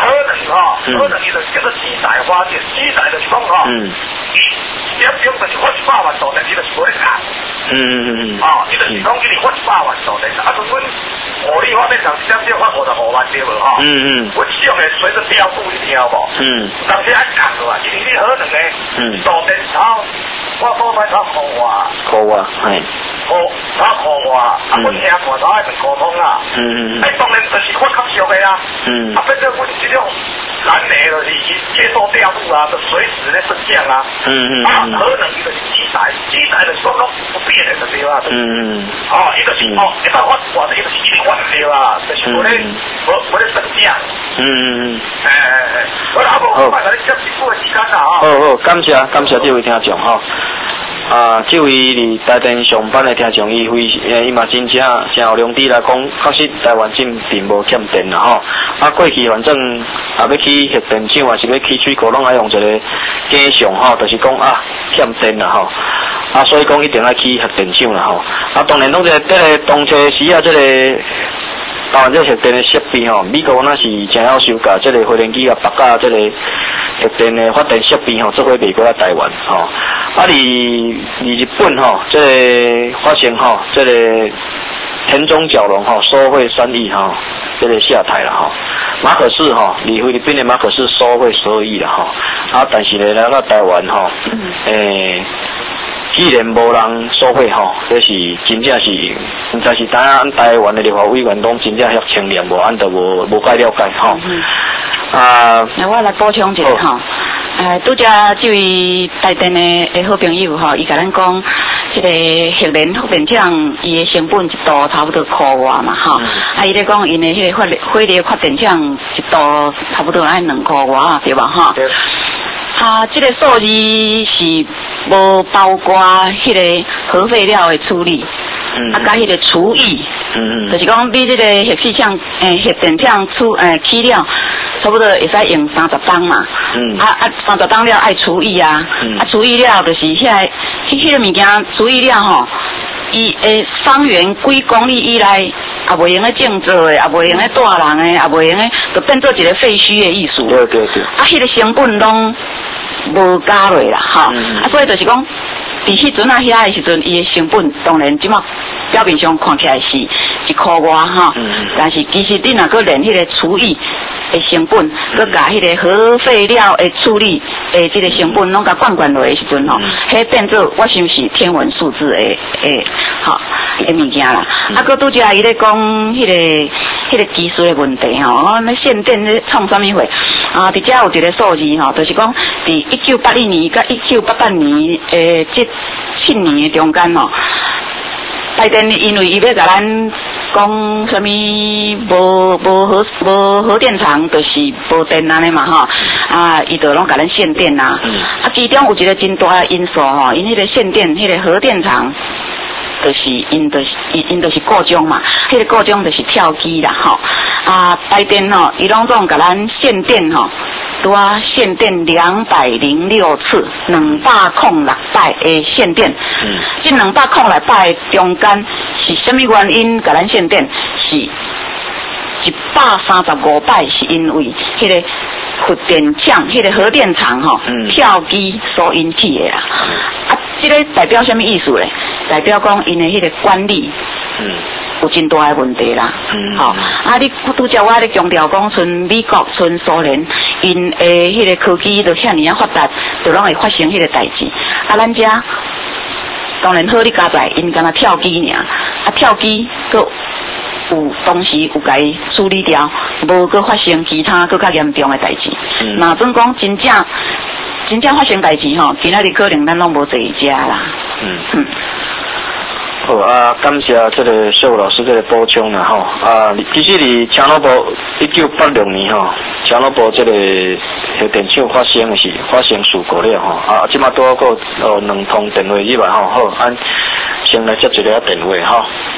S3: 吼，可能伊就叫做资财发展，资财就是讲吼，伊点钟就是发一百万度电，伊就是无咧干。嗯嗯嗯嗯。哦，伊就是讲伊哋发一百万度电，啊，像阮火力发电厂一点钟发五十五万对无吼？嗯嗯。我上诶随着调度你听无？嗯。当时爱干个嘛，因为你可能诶，嗯，度电厂我所买炒苦话。苦话，系。苦炒苦话，啊，阮听看炒爱问沟通啦。嗯嗯嗯。哎，当然就是我较熟诶啊。嗯。啊，反正阮即种。蓝莓就是已经接受调度啊，就随时在升降啊。嗯嗯。啊，核能伊就是机载，机载的说讲不变的就对啦。嗯嗯。哦，伊就是哦，一旦发完，伊就是一直发对啦，就是无咧无无咧升降。嗯嗯嗯。哎哎哎，好啦，无快甲你接辛苦的时间啦吼。好好，感谢感谢这位听众吼。啊，这位伫台电上班的听众，伊非诶，伊嘛真正真有良知来讲，确实台湾真并无欠电啦吼。啊，过去反正啊要去核电厂，还是要去水库，拢爱用一个假象吼，就是讲啊欠电啦吼。啊，所以讲一定要去核电厂啦吼。啊，当然拢这这个当初时啊，这个台湾这核电的设备吼，美国那是真要求甲这个发电机啊，北甲这个核电的发电设备吼，做伙美国啊台湾吼。啊，你你日本吼，这个发现吼，这个田中角荣吼收贿三亿吼，这个下台了吼。马可仕吼，你菲律宾的马可仕收贿十二亿了吼。啊，但是呢，来到台湾吼，诶、欸，既然无人收贿吼，这是真正是，实在是咱台湾的立法委员拢真正遐清廉无，按都无无解了解吼。啊，
S2: 那我来补充一下吼。呃，拄则这位台电的诶好朋友吼，伊甲咱讲，这个核能发电厂伊的成本一度差不多块外嘛吼，嗯、啊伊咧讲因的迄个发火力发电厂一度差不多爱两块外对吧吼？对。啊，这个数字是无包括迄个核废料的处理，嗯、啊，甲迄个厨艺，嗯嗯，就是讲比这个核气厂诶核电厂处诶起了。差不多会使用三十档嘛，嗯、啊啊三十档了爱除以啊，嗯、啊除以了就是遐个迄个物件除以了吼，伊诶方圆几公里以内也袂用咧种做诶，也袂用咧带人诶，也袂用咧，就变做一个废墟诶意思。对对对。啊，迄个成本拢无加落啦，吼、嗯，啊所以就是讲，伫迄阵啊遐诶时阵，伊诶成本当然即马表面上看起来是一块外吼，嗯、但是其实你若个连迄个厨艺。诶成本，佮甲迄个核废料诶处理诶，即个成本拢甲灌灌落诶时阵吼，迄变做我想是天文数字诶诶，吼诶物件啦。啊，佮拄则伊咧讲迄个迄个技术诶问题吼，那限电咧创啥物货？啊，伫遮有一个数字吼，就是讲伫一九八一年甲一九八八年诶，即七年诶中间吼，台电因为伊要甲咱。讲什么无无核无核电厂，就是无电安尼嘛吼，啊，伊就拢甲咱限电啦。嗯、啊，其中有一个真大的因素吼，因迄个限电，迄、那个核电厂，就是因就是因因就是故障嘛，迄、那个故障就是跳机啦吼。啊，台电吼，伊拢总甲咱限电吼，拄啊限电两百零六次，两百空六摆的限电。嗯，这两百空六摆中间。是什么原因？甲咱限电是一百三十五摆，是因为迄个核电厂、迄、那个核电厂吼、嗯、跳机所引起的啦。啊，这个代表什么意思咧？代表讲因的迄个管理，嗯，有真大的问题啦。嗯，吼、哦，啊，你拄则我咧强调讲，像美国、像苏联，因的迄个科技都遐尼啊发达，就拢会发生迄个代志。啊，咱遮。当然好，你加在因敢若跳机尔，啊跳机佫有当时有甲伊处理掉，无佫发生其他佫较严重的代志。若、嗯、准讲真正真正发生代志吼，今仔日可能咱拢无坐遮啦。嗯嗯。好啊，感谢这个秀老师这个补充啦吼啊，其实伫车诺堡一九八六年吼，车诺堡这个核电厂发生的是发生事故了吼啊，即马拄好个哦两通电话以外吼，好，按先来接一个电话吼，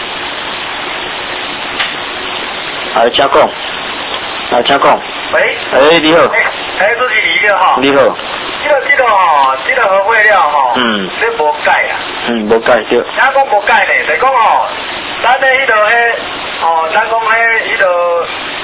S2: 来请讲，来请讲。喂。哎，你好。哎，主持人你好。你好。这个这个吼，这个核废料吼，嗯，这无解啊。嗯，无解对。咱讲无解呢，就讲吼，咱咧迄个迄，哦，咱讲迄迄个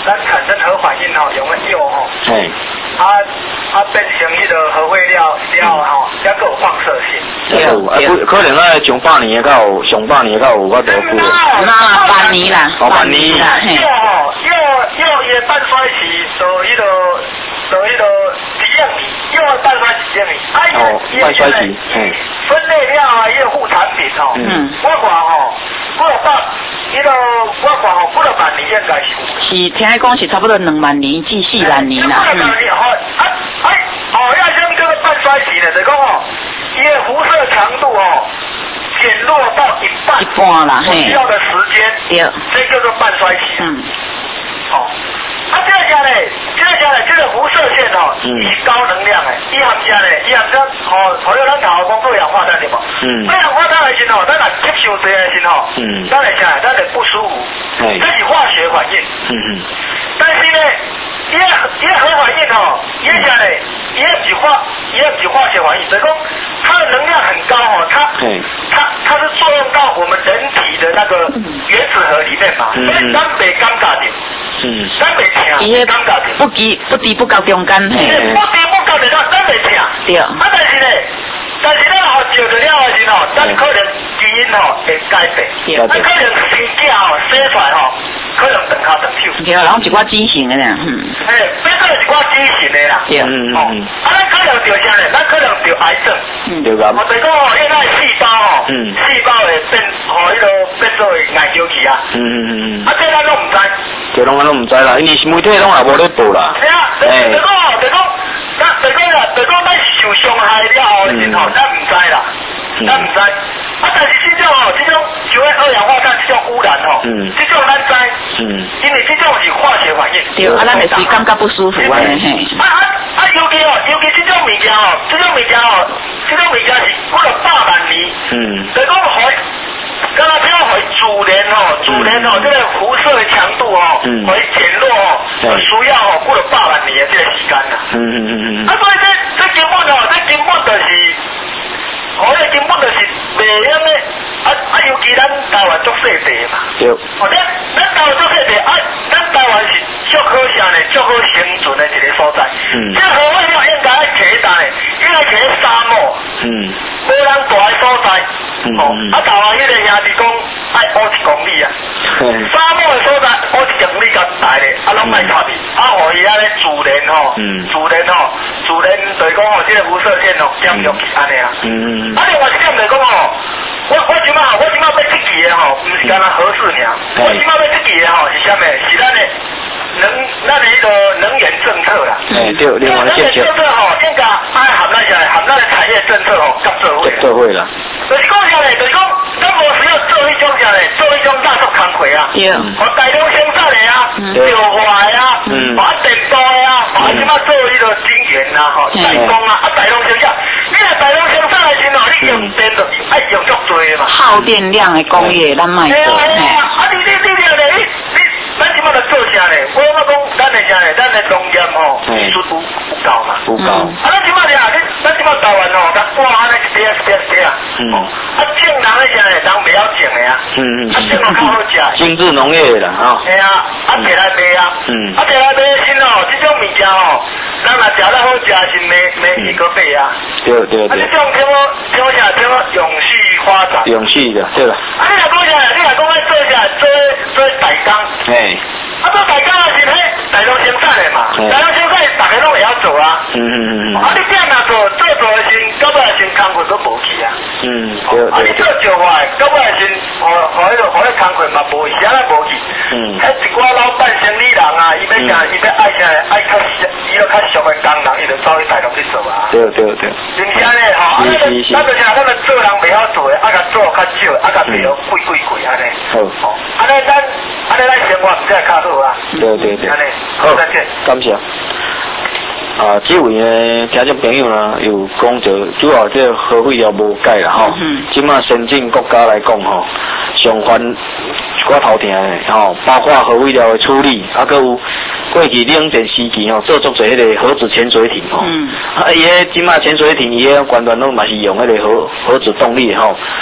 S3: 咱产生核反应吼，用个药吼，
S1: 嘿，
S3: 啊啊变成迄个核废料了吼，抑个有放射性。
S1: 对，啊，可能啊上百年较有，上百年较有我都有。
S2: 那半年啦，
S1: 半年啦，
S3: 嘿。药吼，药药伊半衰期，就迄个，就迄个几样米，药半衰期几样米，啊伊半衰期，嗯，分类了啊，伊个副产品吼，嗯，我看吼，我把迄个我看吼，几落万年应该是有。
S2: 是听讲是差不多两万年至四万年啦。
S3: 两万年吼，啊哎，哦，要先叫做半衰期呢，就讲吼，伊个辐射强度吼。减弱到一半，
S2: 一半啦，嘿，
S3: 需要的时间，对，这叫做半衰期。嗯，好，啊，这个家咧，这个家咧，这个辐射线哦，嗯，是高能量诶，伊含家咧，伊含着吼，好像咱头讲二氧化碳对无？嗯，二氧化碳的时候，咱若吸收多的时候，嗯，咱会啥？咱会不舒服，嗯，这是化学反应。嗯嗯，但是咧，伊个伊个核反应哦，伊个啥咧？伊个不是化，伊个不是化学反应，所以讲它的能量很高哦，它，它它是作用到我们人体的那个原子核里面嘛，所以咱袂尴尬的，嗯，咱袂听，尴尬的，
S2: 不低不低不高中间，嘿，
S3: 不低不高的咱咱袂听，
S2: 对，
S3: 啊但是咧，但是咱吼照着了的时候，咱可能基因吼会改变，咱可能生囝吼生出来吼。可能等下等手，
S2: 对，然后一寡畸形的啦，嗯，
S3: 嘿，变做一寡畸形的啦，
S2: 对，嗯
S3: 嗯，啊，咱可能着啥咧？咱可能着癌症，嗯，对吧？我就是讲吼，因为咱细胞吼，嗯，细胞会变，吼，迄个变做癌球去啊，嗯嗯嗯，啊，这咱都唔知，
S1: 这拢咱都唔知啦，因为媒体拢也无咧报啦，
S3: 对啊，哎，就讲吼，就讲，咱就讲啦，就讲咱受伤害了后的时候，咱唔知啦，咱唔知。啊，但是这种哦，这种就会二氧化碳这种污染哦，嗯，这种咱知，嗯，因为这种是化学反应，
S2: 对，啊，咱会是感觉不舒服啊，嘿，
S3: 啊啊啊，尤其哦，尤其这种物件哦，这种物件哦，这种物件是过了百万年，嗯，就讲会，刚刚听会自然哦，自然哦，这个辐射的强度哦，嗯，会减弱哦，就需要哦过了百万年的这个时间啦，嗯嗯嗯嗯，啊，所以这这根本哦，这根本就是。哦，迄根本就是袂样诶，啊啊，尤其咱台湾足细地嘛，对，哦，咱咱台湾足细地，啊，咱台湾是足好啥呢？足好生存的一个所在。嗯。这核废料应该喺其他呢，应该喺沙漠。嗯。无人大嘅所在。嗯。哦，啊，台湾迄个兄弟讲爱五一公里啊。嗯。沙漠嘅所在五一公里较大咧，啊，拢卖插去，啊，互伊遐咧自然吼，嗯，自然吼，自然就是讲吼，这个辐射线吼减弱去安尼啊。嗯。啊！另外一点就是讲吼，我我即马我即马要出去的吼，唔是干那核四尔，我即马要出去的吼是啥物？是咱的能咱的迄个能源政策啦。哎，对，另外一点政策吼，应该爱含咱下来，含咱的产业政策吼，甲做伙。做伙啦。就是讲啥咧？就是讲，咱无需要做迄种啥咧，做迄种大作工课啊。对。我大量生产的啊，石化的啊，把电镀的啊，把即马做迄个晶圆啊，吼，代工啊，啊大量生产。你若大量生产的时候，你用电就爱用足多嘛。耗
S2: 电量的工业，咱卖做。
S3: 嘿啊，啊你你你你咧，你你咱即马来做啥咧？我我讲咱的啥咧？咱的农业吼，技术不不高嘛。不高。啊，咱即马咧，你咱即马台湾吼，咱挂安尼一块一块一块啊。嗯。啊，种人的啥咧？人袂晓种的啊。嗯嗯。啊，种了较好食。精致农业啦，吼。嘿啊，啊摕来卖啊。嗯。啊摕来卖先吼，这种物件吼。咱若食得好食是买买一个倍啊！对对对。啊，这种叫我叫我啥？叫我永续发展。永续的，对啦。啊，你若讲啥？你若讲要做啥？做做代工。哎。啊，做代工啊是迄大量生产的嘛，大量生产大家拢会晓做啊。嗯嗯嗯。啊，你这样若做做做的时，到尾的时工课都无去啊。嗯。对对。啊，你做做坏，到尾的时，互互迄个互迄工课嘛无去，啥都无去。嗯。迄一寡老板生意人啊，伊要啥？伊要爱啥？爱较伊要较俗的工人，伊就走去大陆去做啊。对对对。真正咧吼，啊，咱咱就像咱们做人袂晓做的，啊，甲做较少，啊，甲卖了贵贵贵安尼。好。好。安尼咱安尼咱生活唔才会较好啊。对对对。安尼。好，再见。感谢。啊，这位呢，听众朋友呢，有讲着主要这核废料无解啦吼。嗯。即马先进国家来讲吼，上烦一寡头疼的吼，包括核废料的处理，啊，佮有过去冷战时期吼，做足侪迄个核子潜水艇吼。嗯。啊，伊个即马潜水艇伊个关键拢嘛是用迄个核核子动力吼。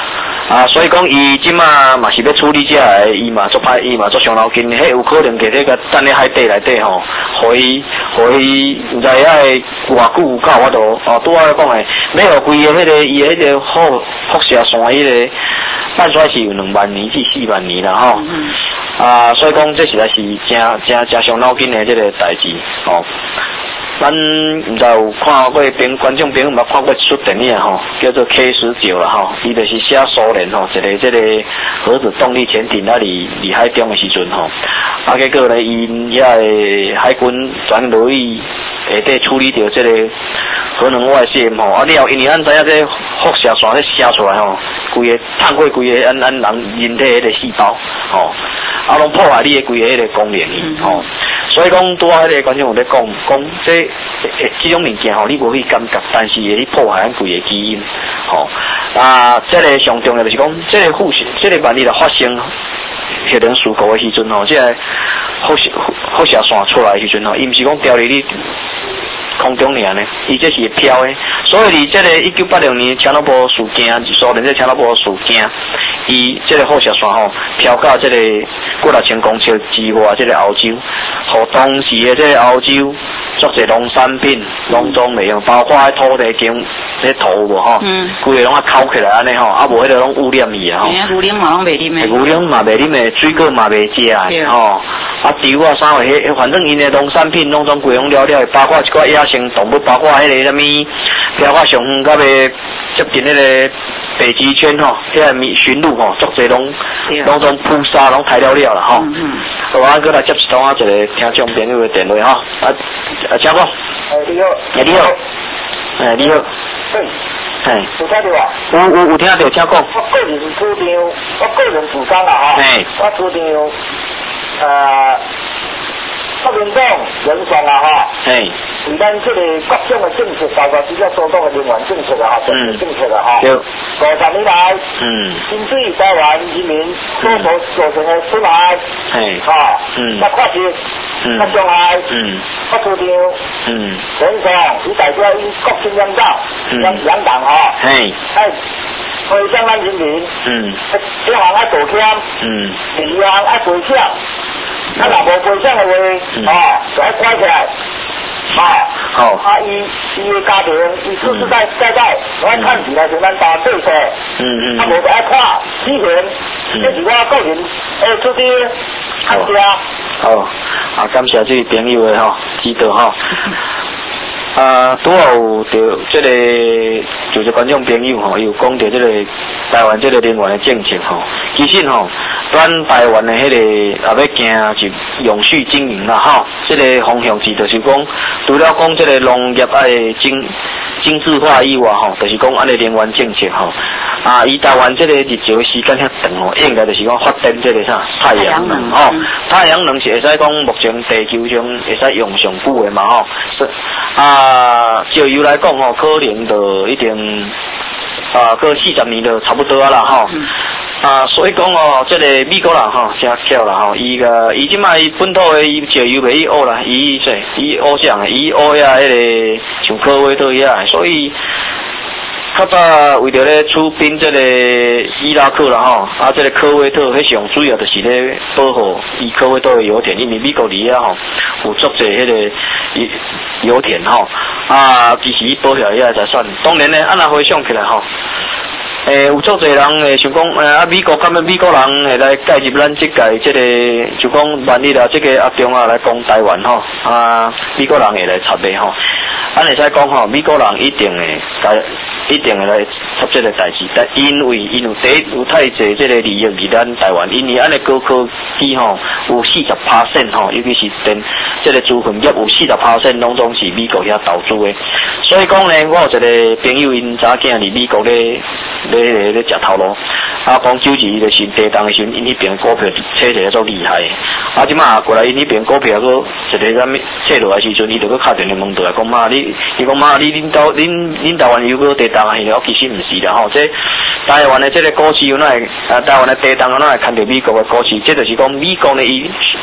S1: 啊，所以讲伊即马嘛是要处理遮来，伊嘛做歹，伊嘛做伤脑筋，迄有可能摕迄个等咧海底内底吼，互伊互伊毋知影偌久有够我都哦，拄仔讲诶，要互规个迄个伊迄个辐辐射线迄个半衰是有两万年至四万年啦吼。嗯、啊，所以讲这实在是真真真伤脑筋诶，即个代志吼。咱毋知有看过朋观众朋友捌看过一出电影吼，叫做 K 十九啦吼，伊就是写苏联吼一个即个核子动力潜艇啊离离海中的时阵吼，啊结果咧因遐个海军转落去下底处理掉即个核能外泄吼，啊了因为咱知影这辐射线咧射出来吼，规个探过规个咱咱人人体迄个细胞吼，啊拢破坏你的规个迄个功能吼。所以讲，拄仔迄个观众有咧讲，讲这这种物件吼，你无去感觉，但是会去破坏咱规个基因，吼。啊，这个上重要就是讲，这个辐射，这个万一若发生核能事故的时阵吼，这个辐射辐射线出来的时阵吼，伊毋是讲掉伫你空中尔呢，伊这是会飘的。所以伫这个一九八六年切尔诺贝尔事件，苏联这切尔诺贝尔事件，伊这个辐射线吼飘到这个几六千公尺之外，这个欧洲，互当时的这个欧洲作侪农产品拢总袂用，包括迄土地经迄土无吼，嗯，规个拢啊扣起来安尼吼，啊无迄个拢污染去啊吼。
S2: 牛奶嘛拢袂啉的。
S1: 牛奶嘛袂啉的，水果嘛袂食的，吼。啊，猪啊啥货，迄反正因的农产品拢总规拢了了，包括一寡野生动物，包括迄个什么，飘到上远到袂接近迄个北极圈吼，迄个迷驯鹿吼，足侪拢拢总扑杀，拢抬了了啦吼。嗯嗯。我啊，过来接一通啊，一个听众朋友的电话吼，啊啊，请讲。
S3: 哎，你好。
S1: 哎，你好。哎，你好。
S3: 对。
S1: 哎。
S3: 有听到啊？
S1: 有有有听到，请讲。
S3: 我个人主张，我个人主张啦吼。哎。我主张。呃，国民党人选啊哈，为咱这个各种的政策，包括比较所讲的能源政策啊哈，政治政策啊哈，五十年来，嗯，针对台湾人民所造造成的损害，哎，哈，嗯，那确实，嗯，那伤害，嗯，我主张，嗯，人选以代表以国军领导，两两党哈，哎，哎。回向咱人民，嗯，一项爱道歉，嗯，第二项爱赔偿，啊，若无赔偿的话，哦，就爱关起来，啊，好，啊，伊伊的家庭，伊世世代代代，我爱看起来是咱大对手，嗯嗯，啊，无就爱看之前，这是我个人诶出的看家。
S1: 好，啊，感谢这位朋友的吼指导吼。啊，拄好有着这个就是观众朋友吼，有讲到这个台湾这个能源的政策吼，其实吼，咱台湾的迄个也要行就永续经营啦吼，这个方向是就是讲，除了讲这个农业爱精精致化以外吼，就是讲安尼能源政策吼，啊，以台湾这个日照时间遐长吼，应该就是讲发展这个啥太阳能吼，太阳能是会使讲目前地球上会使用上久的嘛吼，是啊。啊，就油来讲吼，可能就一定啊，个四十年就差不多啊啦吼。嗯、啊，所以讲哦，这个美国人吼，真巧啦吼，伊个伊即卖伊本土的伊石油袂去学啦，伊说伊学啥？伊学遐迄个像科威特遐，所以。较早为着咧出兵这个伊拉克啦吼，啊，这个科威特迄上主要就是咧保护伊科威特的油田，因为美国里遐吼有足侪迄个油田吼，啊，其实保护遐才算。当然咧，按那回想起来吼，诶、欸，有足侪人诶想讲，诶、啊，美国敢要美国人会来介入咱即届即个，就讲万一啦，即个阿中啊来攻台湾吼，啊，美国人会来插的吼，咱会使讲吼，美国人一定会来。一定会来做这个代志，但因为因为第一有太侪这个利益伫咱台湾，因为安尼高科技吼有四十趴线吼，尤其是电这个资讯业有四十趴线拢总是美国遐投资的，所以讲呢，我有一个朋友因早囝伫美国咧咧咧咧食头路，啊，讲九二伊就是地动的时阵，因迄边股票扯起来足厉害的，啊，即马过来因迄边股票个一个啥物扯落来时阵，伊就去敲电话问倒来，讲妈你，伊讲妈你恁兜恁恁台湾有个地动？我其实唔是啦吼，这台湾的这个股市有哪会啊？台湾的地动有哪会看到美国的股市？这就是讲美国的伊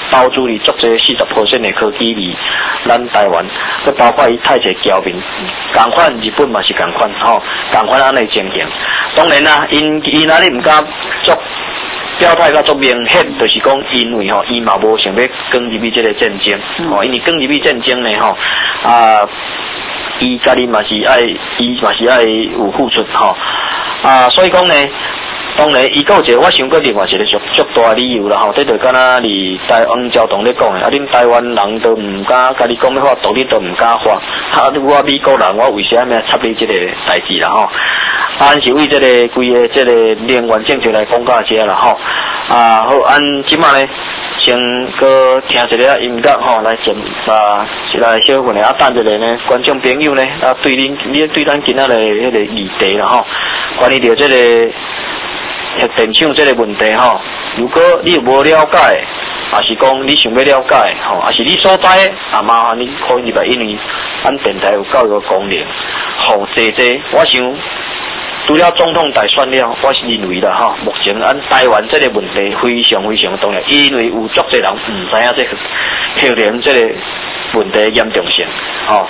S1: 投资哩足侪四十 percent 的科技哩，咱台湾，佮包括伊太侪侨民，共款日本嘛是共款吼，共款安尼情形。当然啦，因伊哪里毋敢足表态甲足明显，就是讲因为吼，伊嘛无想要跟入去即个战争，吼、嗯，因为跟入去战争呢吼，啊，伊家己嘛是爱，伊嘛是爱有付出吼，啊，所以讲呢。当然，伊有一个，我想过另外一个足足大理由啦吼，这就敢若伫台湾交通咧讲的，啊，恁台湾人都毋敢甲你讲要发道理，都毋敢发。啊，我美国人，我为啥物插你这个代志啦吼？啊，是为这个规个这个能源政策来讲到这啦吼。啊，好，按即马呢，先搁听一个音乐吼，来前啊，来小份的啊，等一下呢，观众朋友呢，啊，对恁你对咱今仔日迄个议题啦吼，关于着这个。核电厂这个问题吼，如果你无了解，还是讲你想要了解吼，还是你所在的，啊麻烦你可以入来，因为咱电台有教育功能，好济济。我想除了总统大选了，我是认为啦吼，目前咱台湾这个问题非常非常重要，因为有足侪人唔知影这核能这个问题严重性，吼。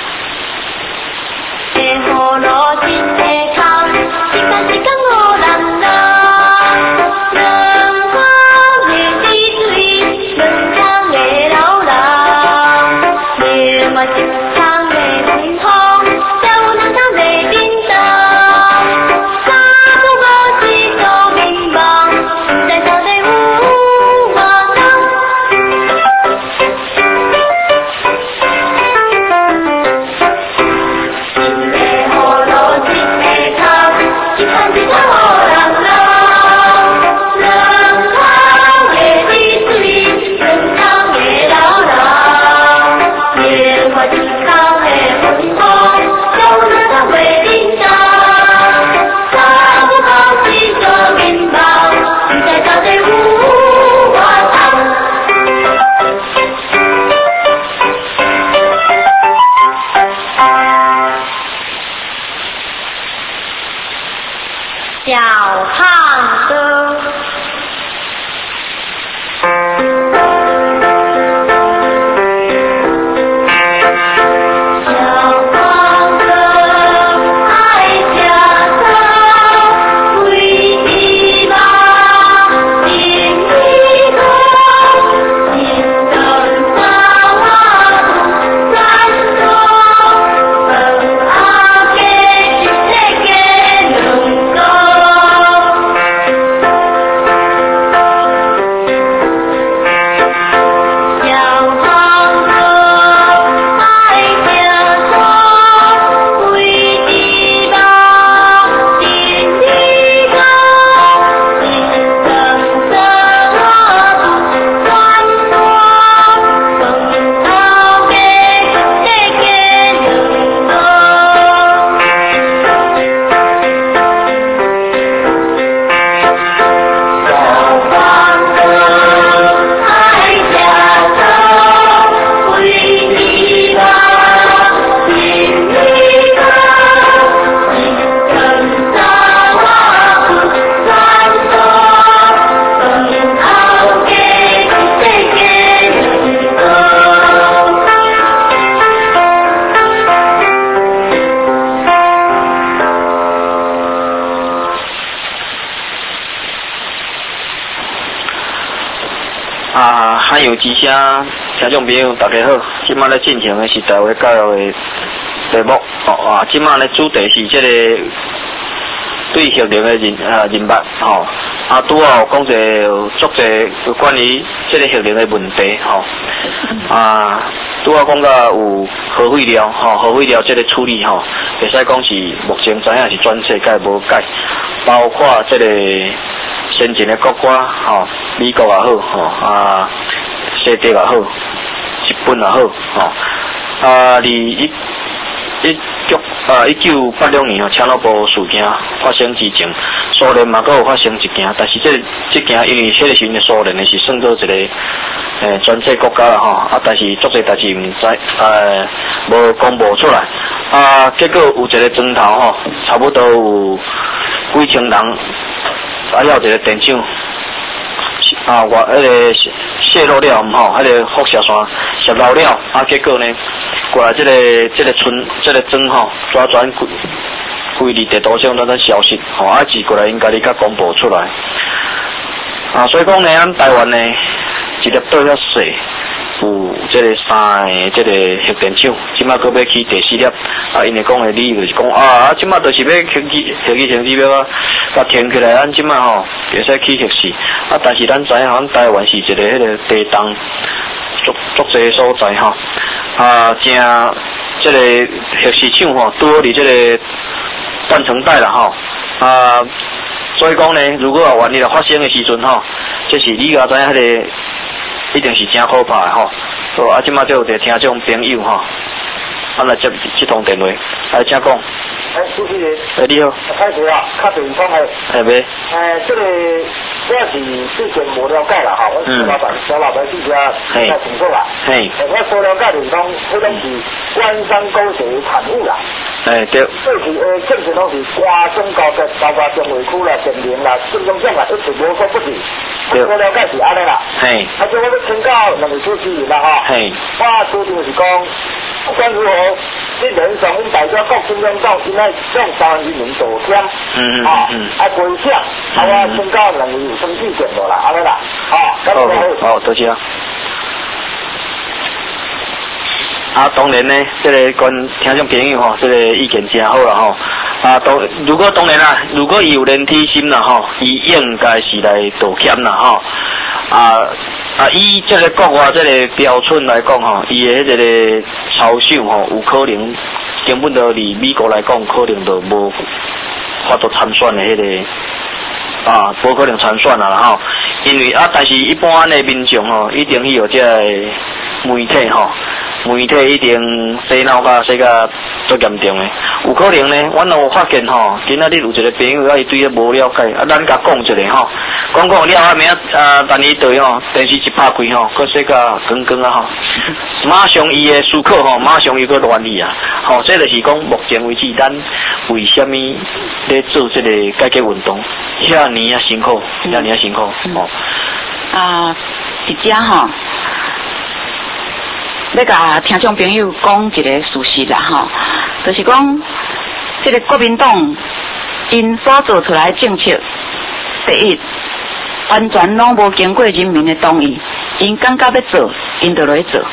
S1: 咱有之声听众朋友大家好，今麦咧进行的是台湾教育的题目，哦啊，今麦咧主题是这个对核能的人啊人物，吼、哦、啊拄好讲者足侪有关于这个核能的问题，吼、哦、啊拄好讲到有核废料，吼、哦、核废料这个处理，吼会使讲是目前知影是全世界无解，包括这个先进的国家，吼、哦、美国也好，吼、哦、啊。西德也好，日本也好，吼、哦，啊，二一一九啊一九八六年吼，切尔诺贝事件发生之前，苏联嘛，阁有发生一件，但是这这件因为迄个时阵苏联的是算做一个诶专制国家啦，吼，啊，但是足侪代志毋知诶无公布出来，啊，结果有一个砖头吼，差不多有几千人，啊，要一个电厂。啊，我迄、那个泄露了吼，迄个辐射线泄漏了，啊结果呢，过来这个这个村这个庄吼，抓转规规律地图上咱咱消息，吼啊寄过来应该你甲公布出来。啊，所以讲呢，咱台湾呢，一粒岛遐细。有这个三个这个核电厂，即马搁要起第四粒，啊，因为讲的理由就是讲啊，即马就是要核起核起成绩要啊，甲填起来，咱即马吼会使起核试，啊，但是咱知影，咱台湾是一个迄个地动足足济所在吼，啊，正这个核试厂吼，拄好伫这个断层带啦吼，啊，所以讲呢，如果啊万一了发生的时阵吼，这是你也知影迄个。一定是真可怕的吼，好啊！即马就有一个听众朋友吼，咱来接这通电话，来请讲。
S4: 哎，主持人。
S1: 哎，你好。
S4: 开始啊，较电话诶。
S1: 哎，没。
S4: 哎，这个我是之前无了解啦吼，我小老板、小老板之前在请过啦。嘿。我所了解就是讲，迄种是官商勾结产物啦。
S1: 哎，对。
S4: 这是诶，正是拢是瓜中高的，包括中卫区啦、建宁啦、正中巷啦，一直无所不至。我所了解是安尼啦。嘿。啊，即我要请教两位主持人啦吼。嘿。我主持是讲，不管如何，你人上阮大家各尽量讲，应该向台湾人民道歉。嗯嗯嗯。啊，赔偿，啊，我请教两位有什么意见无啦？安尼啦，哦，
S1: 好，好，多谢啊。啊，当然呢，这个观听众朋友吼，这个意见真好啦吼。啊，当如果当然啦，如果有连体心啦吼，伊应该是来道歉啦吼。啊啊，以这个国外这个标准来讲吼，伊的迄个操守吼，有可能根本就离美国来讲，可能就无法度参选的迄个啊，无可能参选啦吼。因为啊，但是一般的民众吼，一定去有这个媒体吼。媒体一定洗脑甲洗甲足严重的，有可能呢。阮有发现吼，今仔日有一个朋友啊，伊对迄无了解，啊，咱甲讲一下吼，讲讲了后明啊，等伊对吼，电视一拍开吼，佮洗甲光光啊吼，马上伊的思考吼，马上伊个乱去啊，吼，这就是讲目前为止，咱为虾米咧做这个改革运动，遐尼啊辛苦，遐尼啊辛苦吼。
S2: 啊，伫遮吼。要甲听众朋友讲一个事实啦吼，就是讲，这个国民党因所做出来的政策，第一，完全拢无经过人民的同意，因感觉要做，因就来做，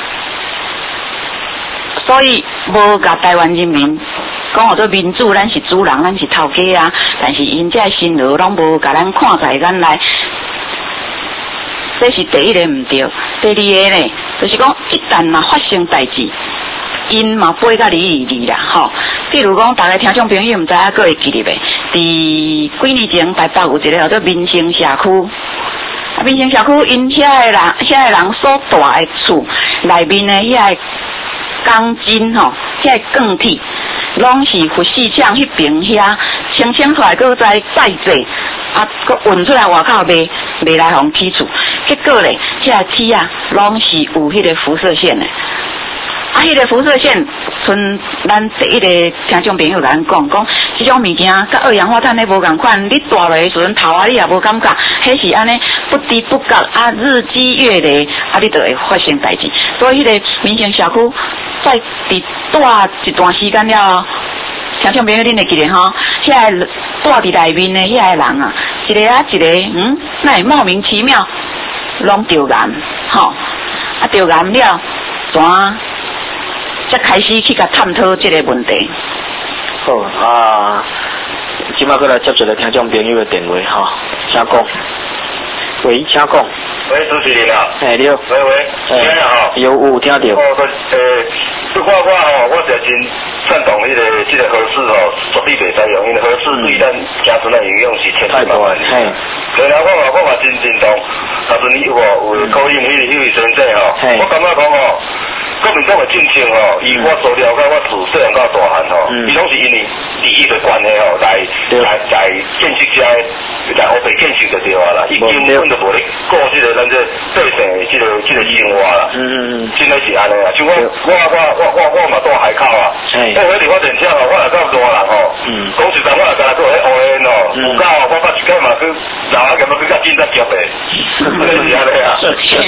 S2: 所以无甲台湾人民讲做民主，咱是主人，咱是头家啊，但是因这辛劳拢无甲咱看在眼内。这是第一个唔对，第二个呢，就是讲一旦嘛发生代志，因嘛飞甲你二二啦，吼。比如讲，大家听众朋友唔知影，各会记得袂？伫几年前台北有一个叫做民生社区，啊，民生社区因遐个人，遐个人所住的厝内面的遐个钢筋吼，遐个钢铁，拢是富士厂迄边遐清清出来，搁再再制，啊，搁运出来外口卖，卖来互起厝。结果咧，这铁啊，拢是有迄个辐射线的。啊，迄个辐射线，像咱第一个听众朋友来讲，讲这种物件，甲二氧化碳咧无共款，你大落的时阵头啊，你也无感觉，迄是安尼不知不觉啊，日积月累，啊，你就会发生代志。所以迄个民生社区在伫住一段时间了。听众朋友，恁会记得吼？遐个住伫内面的遐个人啊，一个啊一个，嗯，那会莫名其妙拢着癌，吼，啊着癌了，怎才开始去甲探讨这个问题？
S1: 好啊，即马过来接一个听众朋友的电话吼，请讲。喂，请讲。
S3: 喂，主持人啊。
S1: 哎，你好。
S3: 喂喂，听啊吼。
S1: 有有听到。
S3: 哦，诶，不过我吼，我是真赞同迄个即个核试吼，绝对袂使用，因为核试对咱家庭的影响是千千万万。嘿。虽然我嘛我嘛真认同，但是你有无有考验迄个迄位先生吼，我感觉讲吼。国民党的政策吼，以我所了解，我自细汉到大汉吼，伊拢是因为利益的关系吼，来来来建设遮，来后备建设就对啊啦。伊根本就无咧顾即个咱这百姓的即个即个生活啦。嗯嗯嗯，真的是安尼啊！像我我我我我我嘛住海口啊，我迄地方电车吼，我来到大人吼，讲实在我来甲来做迄乌烟吼，有够我捌一摆嘛去老阿个要去甲警察局的，真的是安尼啊。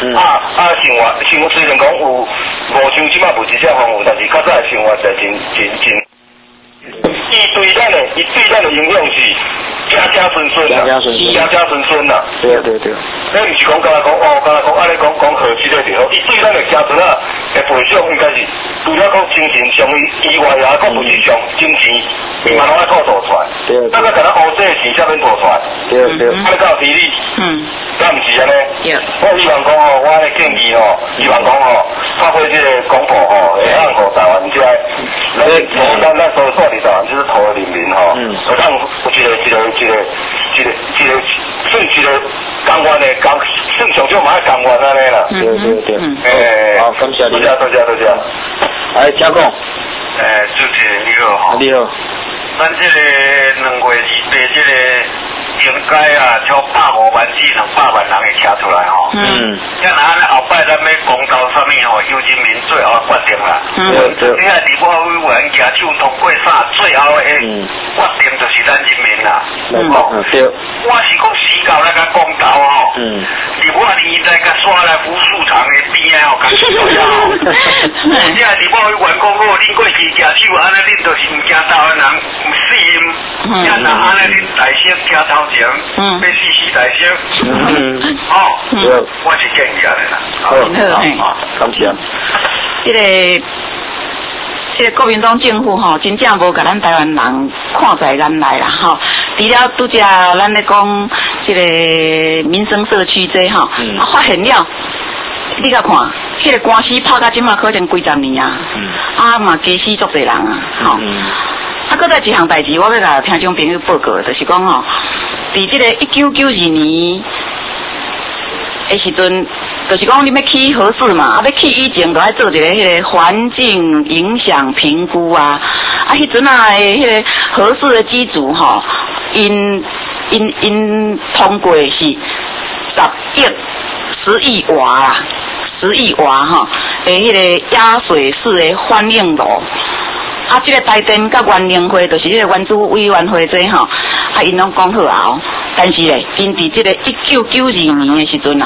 S3: 啊啊，生活生活虽然讲有无像即摆物质遮丰富，但是较早的生活就真真真，伊对咱的伊对咱的影响是家家孙孙啦，家家孙孙啦。
S1: 对对对。
S3: 咱毋是讲干那讲哦，干那讲安尼讲讲和气咧就好，伊对咱的家孙啊的培养应该是除了讲精神上以外啊，讲物质上金钱，伊嘛拢爱靠祖传。对。咱个干那乌这钱下面祖传。对对。安尼够体力。嗯。敢毋是安尼？对。我希望讲哦，我的建议哦，希望讲哦，发挥这个广播哦，会让互台湾遮，咱咱咱所说的台湾就是土的人民吼，会让有一个一个一个一个一个算一个甘愿的甘，算上少嘛爱甘愿安尼啦。对对对。诶，好，感谢你。多谢多谢多谢。
S1: 来，请讲。
S3: 诶，主持人你好哈。
S1: 你好。
S3: 咱这个两月二八这个。应该啊，超百五万至两百万人会车出来吼。嗯。像安尼后摆咱要公投啥物吼，由人民最后决定啦。嗯。对。你看立法委员举手通过啥，最后的决定就是咱人民啦。嗯。对。我是讲时到那个公投吼。嗯。立法院现在甲刷来扶树场的边啊，吼，甲做了吼。你看立法委员讲好，你过去举手，安尼恁就是唔惊到的人唔死因。嗯。像那安尼恁大声听头。嗯，被细细代谢。嗯，哦，嗯，我是建议的啦。
S1: 好，好，感谢。
S2: 这个，这个国民党政府吼，真正无甲咱台湾人看在眼内啦，吼。除了拄则咱咧讲这个民生社区这吼，嗯、啊发现了，你甲看，迄、那个官司拍到即马可能几十年啊，嗯、啊嘛加死足侪人啊，吼。嗯啊，搁再一项代志，我要甲听众朋友报告，就是讲吼，伫即个一九九二年的时阵，就是讲你要起核四嘛，啊，要起以前都爱做一个迄个环境影响评估啊，啊，迄阵啊的迄个核四的机组吼，因因因通过是十亿十亿瓦啦，十亿瓦吼的迄个压水式的反应炉。啊，这个台电甲原能会，就是这个原子委员会这吼，啊，因拢讲好啊，但是咧，因伫这个一九九二年的时阵啊，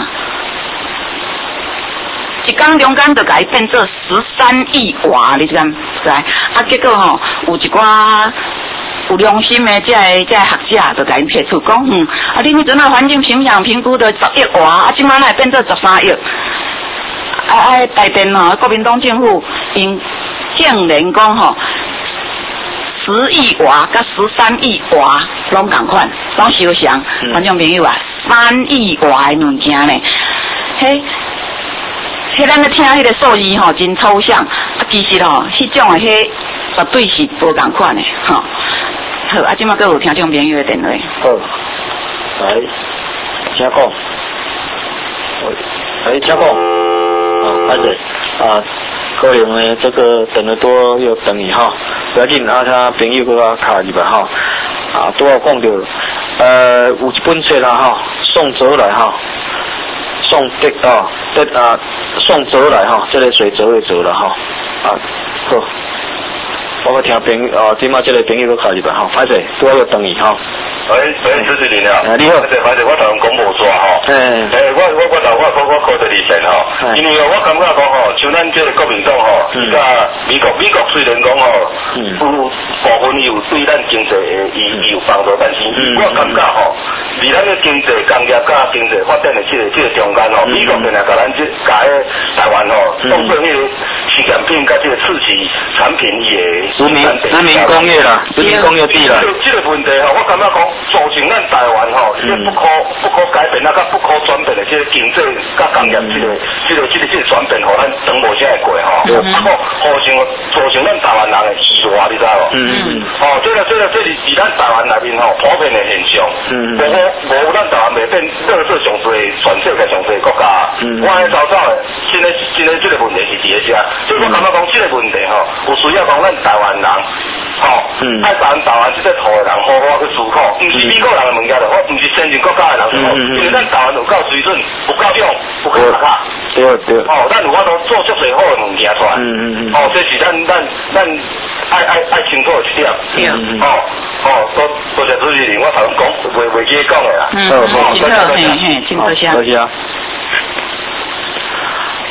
S2: 一工中间就甲伊变做十三亿瓦，你知唔知？啊，结果吼、喔，有一寡有良心的这个这个学者就甲因撇出讲，嗯，啊，你迄阵啊环境影响评估的十亿瓦，啊，今摆来变做十三亿，啊啊，台电吼，国民党政府因。竟然讲吼，十亿瓦甲十三亿瓦拢共款，拢相像。观众朋友啊，三亿瓦的物件呢，嘿，迄咱咧听迄个数字吼，真抽象，啊，其实吼，迄种的迄绝对是无共款的，吼。好，啊，即马阁有听众朋友的电话。
S1: 好，来，请讲。来，请讲。啊，开始啊。可能呢，这个等得多又等你哈，不要紧，啊，他朋友搁较卡入来哈，啊，拄好讲到，呃，有一本册啦哈，宋哲来哈，宋德啊，德啊，宋哲来哈，这个水泽的泽了哈，啊，好，我搁听朋友啊，今嘛这个朋友搁卡入来哈，歹势，拄好又等你哈。
S3: 喂喂，主持人啊，
S1: 你好，
S3: 反正反正我同人讲无错吼，诶，诶，我我我头我我我考着你先吼，因为我感觉讲吼，像咱这个国民党吼，而家美国美国虽然讲吼，有部分有对咱经济诶伊有帮助，但是我感觉吼，离咱个经济工业甲经济发展的这个这个中间吼，美国现在甲咱这甲个台湾吼，当做迄个实验品甲这个刺激产品也
S1: 殖民殖民工业啦，殖民工业地啦，
S3: 这个问题吼，我感觉讲。造成咱台湾吼，这个不可不可改变，那个不可转变的这个经济甲工业这个这个这个这个转变，吼，咱长无啥会过吼。啊，个造成造成咱台湾人的异化，你知无？嗯嗯。哦，这个这个这是伫咱台湾内面吼普遍的现象。嗯嗯。无无咱台湾袂变，乐色上多全世界上多国家。嗯。我早早的，现在现在这个问题是伫咧遮，所以我感觉讲这个问题吼，有需要讲咱台湾人。吼，爱咱台湾即个土的人好好去思考，毋是美国人的物件咯，我毋是先进国家的人思考，因为咱台湾有够水准，有够勇，有够大卡。
S1: 对对。
S3: 哦，咱有法度做足侪好的物件出来。嗯嗯嗯。哦，这是咱咱咱爱爱爱清楚的一点。嗯嗯。哦哦，多多谢主持人，我头讲袂袂记讲的啦。
S2: 嗯，好，多谢多谢，请多谢。
S1: 多谢。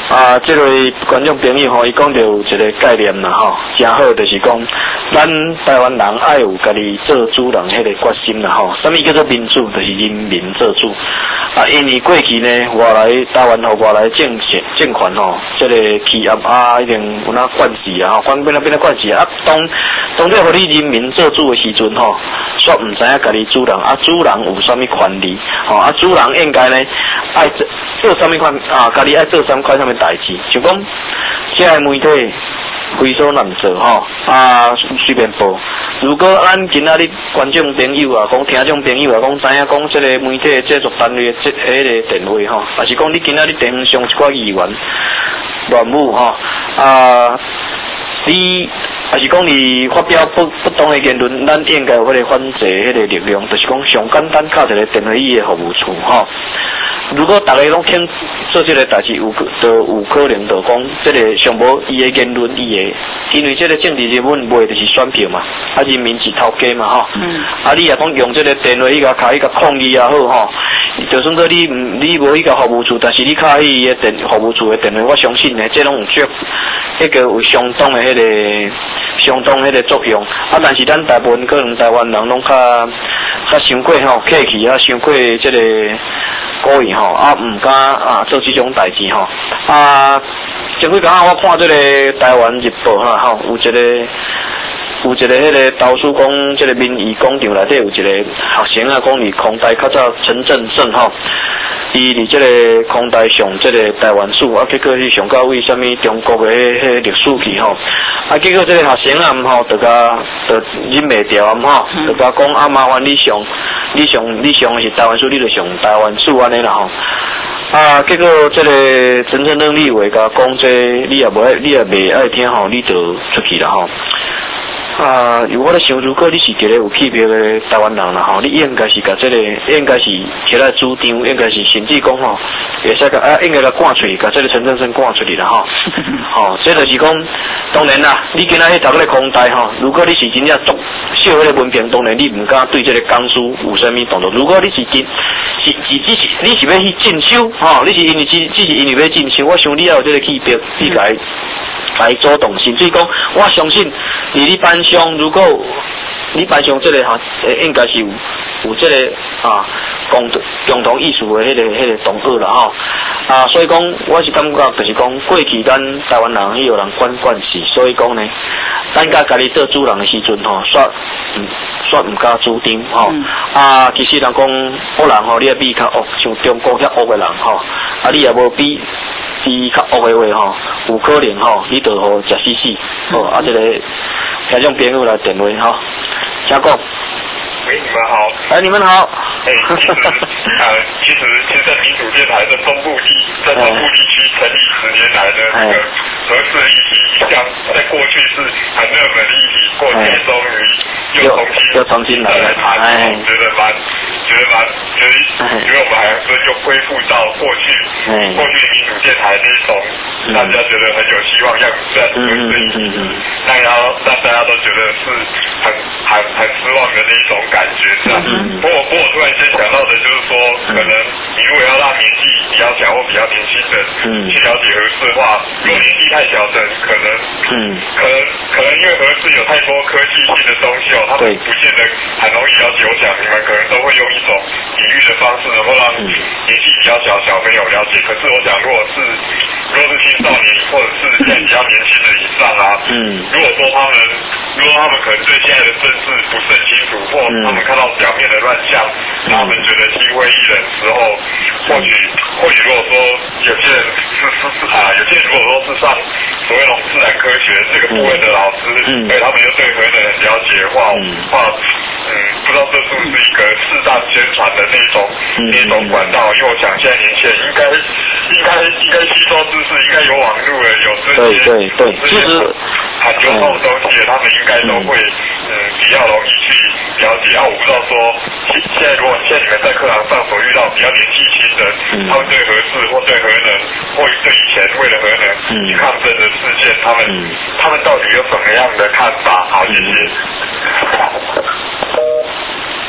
S1: 啊，这位观众朋友吼，伊讲到有一个概念啦吼，真好，就是讲咱台湾人爱有家己做主人迄个决心啦吼。什么叫做民主？就是人民做主。啊，因为过去呢，外来台湾和外来政权政权吼，这个企业啊，一定有哪管事啊，吼，管变哪变哪管事啊。当当这互你人民做主的时阵吼，煞唔知影家己主人啊，主人有啥物权利？吼啊，主人应该呢爱做做啥物款啊，家己爱做啥物款啥物代志，就讲这个媒体非所难做吼啊，随便报。如果咱今仔日观众朋友啊，讲听众朋友啊，讲知影讲这个媒体制作单位这迄个电话吼，还是讲你今仔日电上一寡议员乱舞吼啊，你还是讲你发表不不当的言论，咱应该有迄个反制迄个力量，就是讲上简单敲一个电话仪的服务处吼。如果大家拢听做这个代志，有就有可能就讲这个上无伊的言论，伊的，因为这个政治人物卖就是选票嘛，啊人民是头家嘛吼。嗯。啊，你也讲用这个电话伊个卡伊个抗议也好吼，就算说你你无伊个服务处，但是你卡伊个电服务处的电话，我相信呢，这拢有足迄个有相当的迄个相当迄个作用。啊，但是咱大部分可能台湾人拢较较伤过吼，客气啊，伤过这个。故意吼啊，唔敢啊做这种代志吼啊！前几日我看这个台湾日报哈吼，有一个有一个迄个投诉讲，这个民意广场内底有一个学生啊，讲伫空台较早陈振胜吼，伊伫这个空台上这个台湾史啊，结果去上到为什么中国的迄历史去吼啊，结果这个学生啊唔吼，就甲就忍袂掉啊吼，就甲讲啊麻烦你上。你上你上是台湾书，你就上台湾书安尼啦吼。啊，结果这个陈振任立委甲讲这，你也无爱，你也袂爱听吼，你就出去啦吼。啊，有我咧想，如果你是一个有气魄的台湾人啦吼，你应该是甲这个，应该是起来主张，应该是甚至讲吼，会使甲啊，应该甲赶出去，甲这个陈振生赶出去啦吼。吼，这就是讲，当然啦，你今仔日读个空台吼，如果你是真正足小迄个文凭，当然你唔敢对这个讲书有啥物动作。如果你是真是是只是你是要去进修吼，你是因为只只是因为要进修，我想你要有这个气魄，你来。来主动，甚至讲，我相信，伫你班上，如果你班上这个哈，应该是有有这个啊共共同艺术的迄、那个迄、那个同学啦吼啊，所以讲我是感觉就是讲，过去咱台湾人迄有人管管事，所以讲呢，咱家家己做主人的时阵吼，煞嗯煞唔敢主张吼、嗯、啊，其实人讲恶人吼，你也比较恶，像中国遐恶的人吼，啊你也无比。比较恶的话吼，有可能吼，你就互食死死，哦，啊，这个听众朋友来电话吼，请讲。
S3: 喂，你们好。
S1: 哎，你们好。
S3: 哎，其实呃，其实其实民主电台的中部地在中部地区成立十年来的这个核四议题，一向在过去是很热门的议题，过去终于又重新
S1: 又重新来
S3: 来谈，
S1: 哎，
S3: 觉得蛮觉得蛮觉得觉得我们好像是又恢复到过去过去民主电台那种大家觉得很有希望样子这样的声音，让大家让大家都觉得是很很很失望的那种感觉这样。不过不过我突然间想到的就是说，可能你如果要让年纪比较小或比较年轻的去了解核四的话，如果年纪太小的，可能可能可能因为核四有太多科技性的东西哦，他们不见得很容易了解。我想你们可能都会用一种比喻的方式，能够让年纪比较小小朋友了解。可是我想，如果是如果是青少年或者是现在比较年轻的以上啊，如果说他们如果他们可能对现在的政治不是很清楚，或他们看到表面的乱象，让他们觉得心灰意冷的时候，或许或许如果说有些人是是是啊，有些人如果说是上所谓那种自然科学这个部分的老师，嗯，所以他们又对核能很了解的话，话嗯，不知道这是不是一个适当宣传的那种那种管道？因为我想现在年轻人应该应该应该吸收知识，应该有网络了，有这些
S1: 对对对，
S3: 这些很流通的东西，他们应该都会嗯比较容易去了解。啊，我不知道说现在如果现在你们在课堂上所遇到比较年纪轻的，他们对核四或对核能，或对以前为了核能去抗争的事件，他们他们到底有什么样的看法？好，谢谢。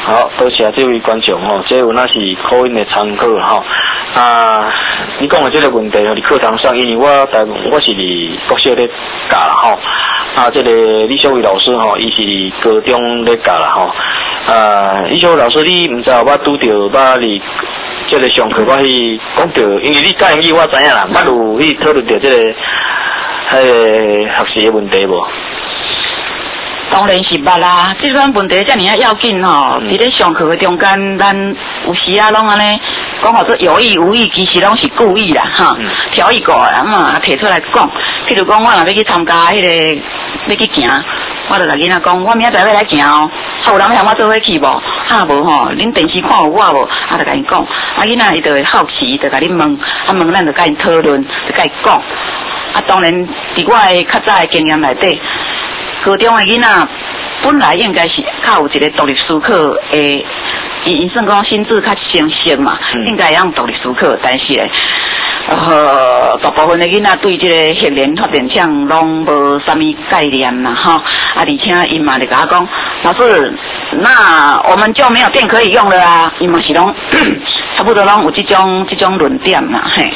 S1: 好，多谢这位观众吼，这有那是口音的参考吼。啊，你讲的这个问题，伫课堂上，因为我大我是伫国小咧教啦吼。啊，这个李小伟老师吼，伊是伫高中咧教啦吼。啊，李小伟老师，你毋知道我拄着捌你这个上课，我去讲到，因为你教英语我知影啦，捌有去讨论到这个迄个学习的问题无？
S2: 当然是捌啦，这款问题遮尔啊要紧吼，伫咧上课的中间，咱有时啊拢安尼讲好做有意无意，其实拢是故意啦，哈，调一个啊嘛，摕出来讲。譬如讲，我若要去参加迄个要去行，我就甲囡仔讲，我明仔载要来行哦，啊有人喊我做伙去无？啊无吼，恁电视看有我无？啊就甲因讲，啊囡仔伊就会好奇，就甲恁问，啊问咱就甲因讨论，就甲伊讲。啊当然，伫我的较早的经验内底。高中的囡仔本来应该是较有一个独立思考诶，伊算讲心智较成熟嘛，嗯、应该会用独立思考，但是咧，呃，大部分的囡仔对这个学联发展项拢无啥物概念啦，哈，啊，而且伊嘛就甲我讲，老师，那我们就没有电可以用了啊，伊嘛是拢差不多拢有这种这种论点啦，嘿。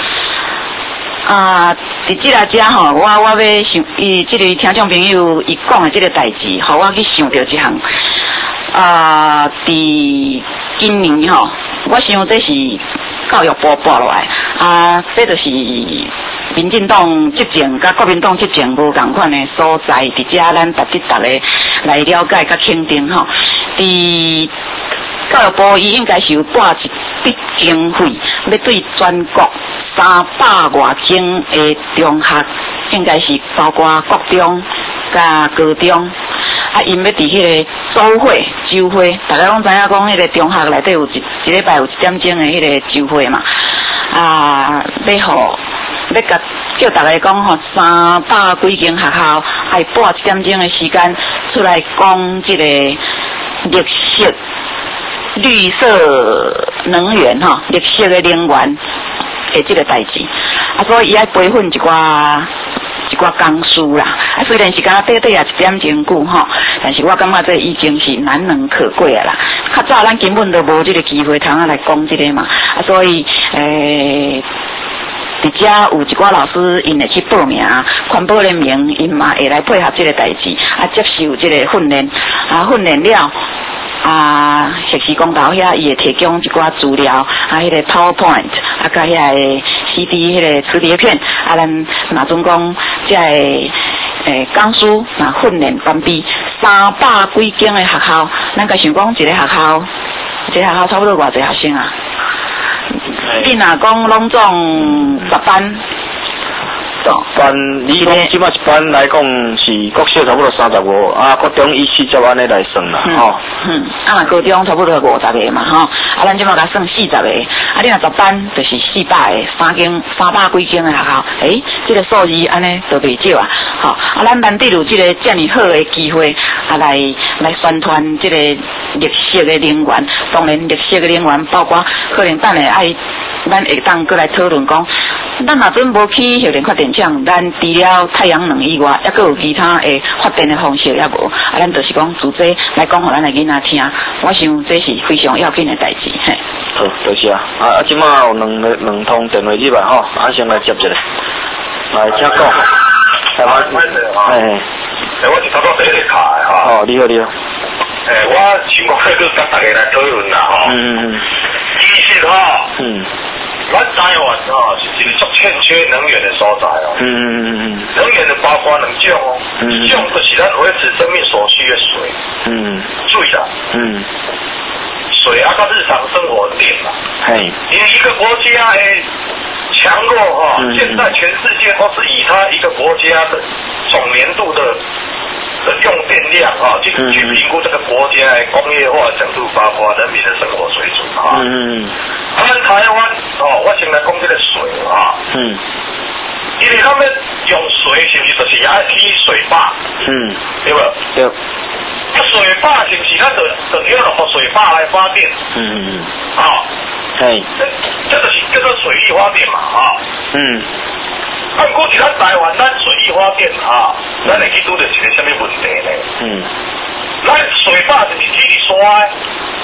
S2: 啊，伫即个遮吼，我我要想，伊即个听众朋友伊讲的即个代志，互我去想到一项。啊，伫今年吼，我想这是教育部拨落来，啊，这就是民进党执政甲国民党执政无共款的所在，伫遮咱值得大家来了解甲肯定吼。伫教育部伊应该是有拨一笔经费，要对全国三百外间的中学，应该是包括国中甲高中，啊，因要伫迄个周会、周会，大家拢知影讲，迄个中学内底有一一礼拜有一点钟的迄个周会嘛，啊，要互要甲叫大家讲吼，三百几间学校，还拨一点钟的时间出来讲即个绿色。绿色能源哈，绿色的能源的这个代志，啊，所以伊爱培训一寡一寡工书啦。啊，虽然是敢短短啊一点钟久吼，但是我感觉这已经是难能可贵啊啦。较早咱根本都无这个机会通啊来讲这个嘛，啊，所以诶。伫遮有一寡老师，因会去报名，环保的名，因嘛会来配合这个代志，啊，接受这个训练，啊，训练了。啊，学习公道遐，伊会提供一寡资料，啊，迄、那个 PowerPoint， 啊，甲遐个 C D 迄个磁碟片，啊，咱若准讲即个诶讲书，若训练完毕，三百几间的学校，咱甲想讲一个学校，一个学校差不多偌济学生啊？你若讲拢总十班。
S1: 班，你讲即摆一班来讲是国小差不多三十五，啊，国中以四十安尼来算啦，吼。
S2: 嗯，啊，高中差不多五十个嘛，吼。啊，咱即摆甲算四十个，啊，你若十班就是四百个，三间三百几间的学校，诶，这个数字安尼就袂少啊，吼。啊，咱难得有这个遮尔好的机会，啊，来来宣传这个绿色的能源。当然，绿色的能源包括可能等下爱，咱会当过来讨论讲。咱若准无去核能发电厂，咱除了太阳能以外，还佫有其他的发电的方式也无。啊，咱就是讲自这来讲，互咱的囡仔听。我想这是非常要紧的代志。嘿，
S1: 好，多谢啊！啊，啊，即马有两两通电话入来吼，啊，先来接一个，来请讲。台湾，哎，
S3: 哎，我是差不多第一个卡的哈。
S1: 哦，你好，你好。
S3: 哎，我想讲迄个甲大家来讨论啦吼。嗯嗯嗯。其实哈。嗯。咱台湾哦是一个足欠缺能源的所在哦。嗯嗯嗯嗯。能源的包括两种哦，一种就是咱维持生命所需的水。嗯。水啦。嗯。水啊，到日常生活电嘛。嘿。因为一个国家诶强弱哈，嗯、现在全世界都是以它一个国家的总年度的的用电量哈，去去评估这个国家的工业化程度，包括人民的生活水准哈。嗯。他们台湾哦，我先来讲这个水啊，嗯，因为他们用水是不是就是也要起水坝，嗯，对不？对。啊，水坝是不是咱就就用了水坝来发电？嗯嗯嗯。啊，嘿，这这就是叫做水力发电嘛，啊，嗯。啊，估计咱台湾咱水力发电啊，咱会去拄到一个什么问题呢？嗯。咱水坝是不是起伫山？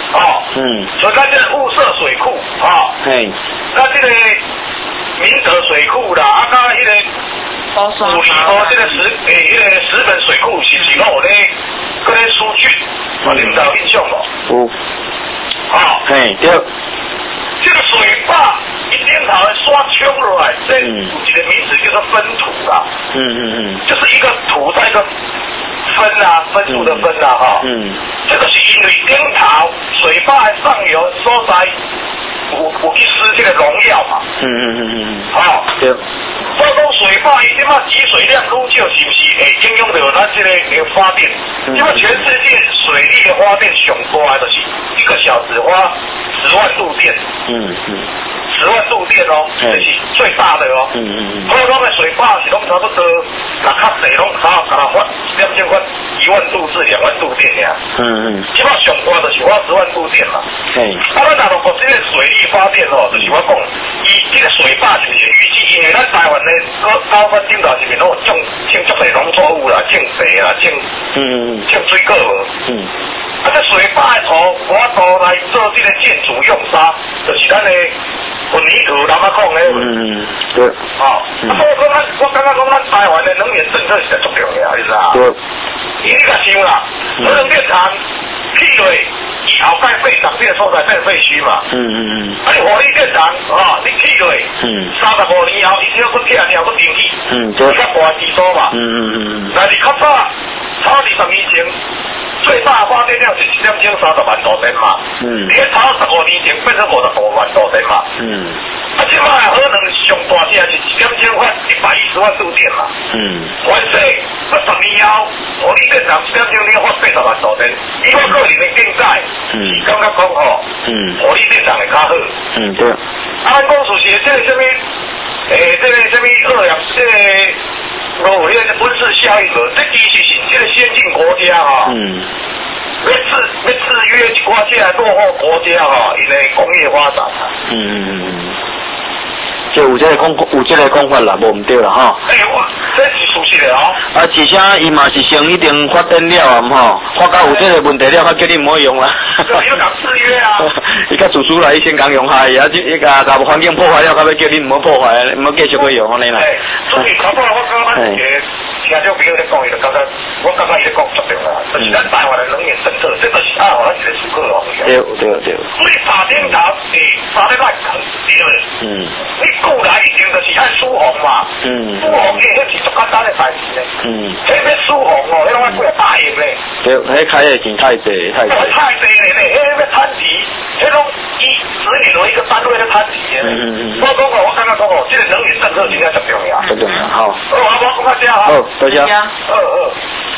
S3: 哦，嗯，所以咱这个雾社水库，哦，嘿，咱这个明德水库啦，啊，甲迄个五里河这个石诶，迄个石门水库是是拢有咧，搁咧疏浚，我领导印象无？有，哦，嘿，对，这个水坝一天头的刷冲落来，这有一个名字叫做分土啦，嗯嗯嗯，就是一个土在一个分啊，分土的分啊，哈，嗯，这个是因为顶头水坝的上游所在有有一丝这个农药嘛，嗯嗯嗯嗯，好，对。所以讲水坝伊即马集水量愈少，是不是会影响到咱这个个发电？即马全世界水力的发电上大的就是一个小时花十万度电，嗯嗯，十万度电哦，这是最大的哦，嗯嗯嗯。普通的水坝是拢差不多，那较细拢差甲它发两千块一万度至两万度电呀，嗯嗯。即马上大就是花十万度电嘛，嘿。啊，咱若国这个水力发电哦，就是我讲，伊这个水坝就是预计因为咱台湾的高高分顶头是面拢有种种足个农作物啦，种茶啦，种嗯种水果无，嗯。啊，这水坝的土，我都来做这个建筑用沙，就是咱的混凝土，咱们讲的。嗯，对。哦，啊，所以讲咱，我感觉讲咱台湾的能源政策是足重要，你知道？对。伊你甲想啦，核能电厂起落，伊后盖废厂这个所在变废墟嘛。嗯嗯嗯。啊，你火力电厂啊，你起落，嗯，三十五年后，伊只要搁拆掉搁重起，嗯，对。较大基础嘛。嗯嗯嗯。但是较早，超二十年前。最大发电量是一两千三十万度电嘛，嗯，你超十五年前变成五十五万度电嘛，嗯，啊，即摆核能上大只是一两千块一百一十万度电嘛，嗯，完事啊十年后，火力电厂一两千年发八十万度电，以我个人的见解，嗯，是感觉讲吼，嗯，火力电厂会较好，嗯对，啊，咱讲属实这个什么，诶，这个什么二氧这个。哦，迄个温室效应了，这其实是这个先进国家哈、哦，嗯，要制要制约一寡这个落后国家哈、哦，因为工业发展啊，嗯嗯嗯嗯，就有这个讲有这个讲法啦，无唔对啦哈。诶、欸，我这是属实的哦。啊，而且伊嘛是先一定发电了啊，吼，发觉有这个问题了，他叫你唔好用啦。对，要讲制约啊。伊甲自主来，伊先讲用下，啊，即伊甲甲环境破坏了，到尾叫你唔好破坏，唔好继续去用安尼啦。诶，所以差不多我感觉咱一个听众朋友咧讲，伊就感觉，我感觉伊咧讲足对啦，就是咱台湾的能源政策，这个是按好咱一个思考咯。对对对。所以打电头是打咧来肯对了。嗯。你过来一定就是爱疏洪嘛。嗯。疏洪诶，迄是足简单的代志咧。嗯。迄要疏洪哦，迄拢爱几啊百亿咧。对，迄开的钱太济，太济。太济咧，迄要摊钱，迄拢以十年为一个单位咧摊钱咧。嗯嗯嗯。所以讲哦，我刚刚讲哦，这个能源政策真正足重要。足重要，好。哦，我我讲下哈。好，多谢。二二。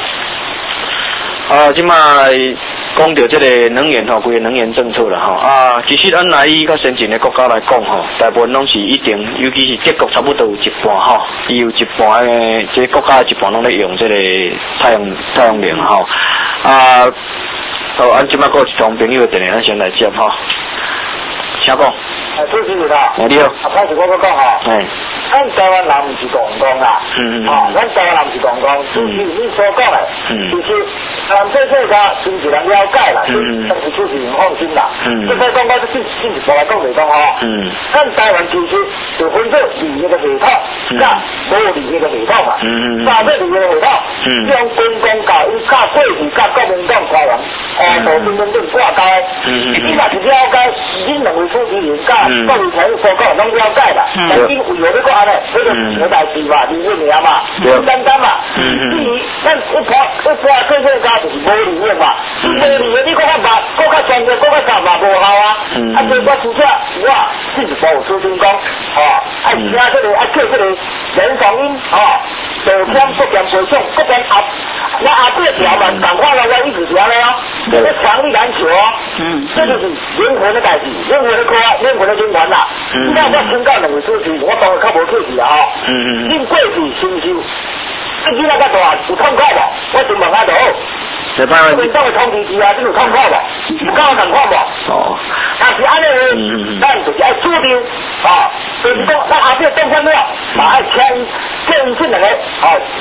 S3: 啊，即摆讲到这个能源吼，规个能源政策啦吼啊，其实咱来伊较先进的国家来讲吼，大部分拢是一定，尤其是德国差不多有一半吼，伊有一半的这国家一半拢咧用这个太阳太阳能吼啊。好，咱即摆还有一通朋友的电话，咱先来接吼，请讲。哎，主持人啦。哎，你好。啊，开始我讲讲吼。哎。咱台湾人唔是讲讲啦，嗯嗯，哦，咱台湾人唔是讲讲，主持你所讲的，嗯，其实咱这这个真是人了解啦，嗯，但是主持人放心啦，嗯，这个讲我是进进一步来讲嚟讲哦，嗯，咱台湾其实就分做利益嘅系统，加无利益嘅系统嘛，嗯嗯，啥叫利益嘅系统？嗯，将公共教育加过去加国民党台湾，诶，同新闻都挂钩，嗯嗯，你若是了解，恁两位主持人加各位朋友所讲拢了解啦，但因为何你讲？呢，这个是代志嘛，利益名嘛，简单嘛。至于咱一般一般各个家就是无利益嘛，无利益你讲较慢，搁较专业，搁较杂嘛无效啊。啊，所以我除者我进一步出声讲，吼，爱听这个，爱叫这个人防音，吼，道歉不嫌赔偿，不嫌压，那压这条嘛，赶快来我一直条了哦，这个强力篮球哦，嗯，这就是灵魂的代志，灵魂的科，灵魂的循环啦。嗯，那我请教两位主持，我当然较无。客气啊吼，嗯嗯，恁过去收唔收？你囡仔较大有痛苦无？我先问下就好。国民党的通知机啊，你有痛苦无？有敢有同款无？哦，但是安尼呢，咱就是爱注定啊，就是讲咱后壁当官了，嘛爱请叫伊这两个哦，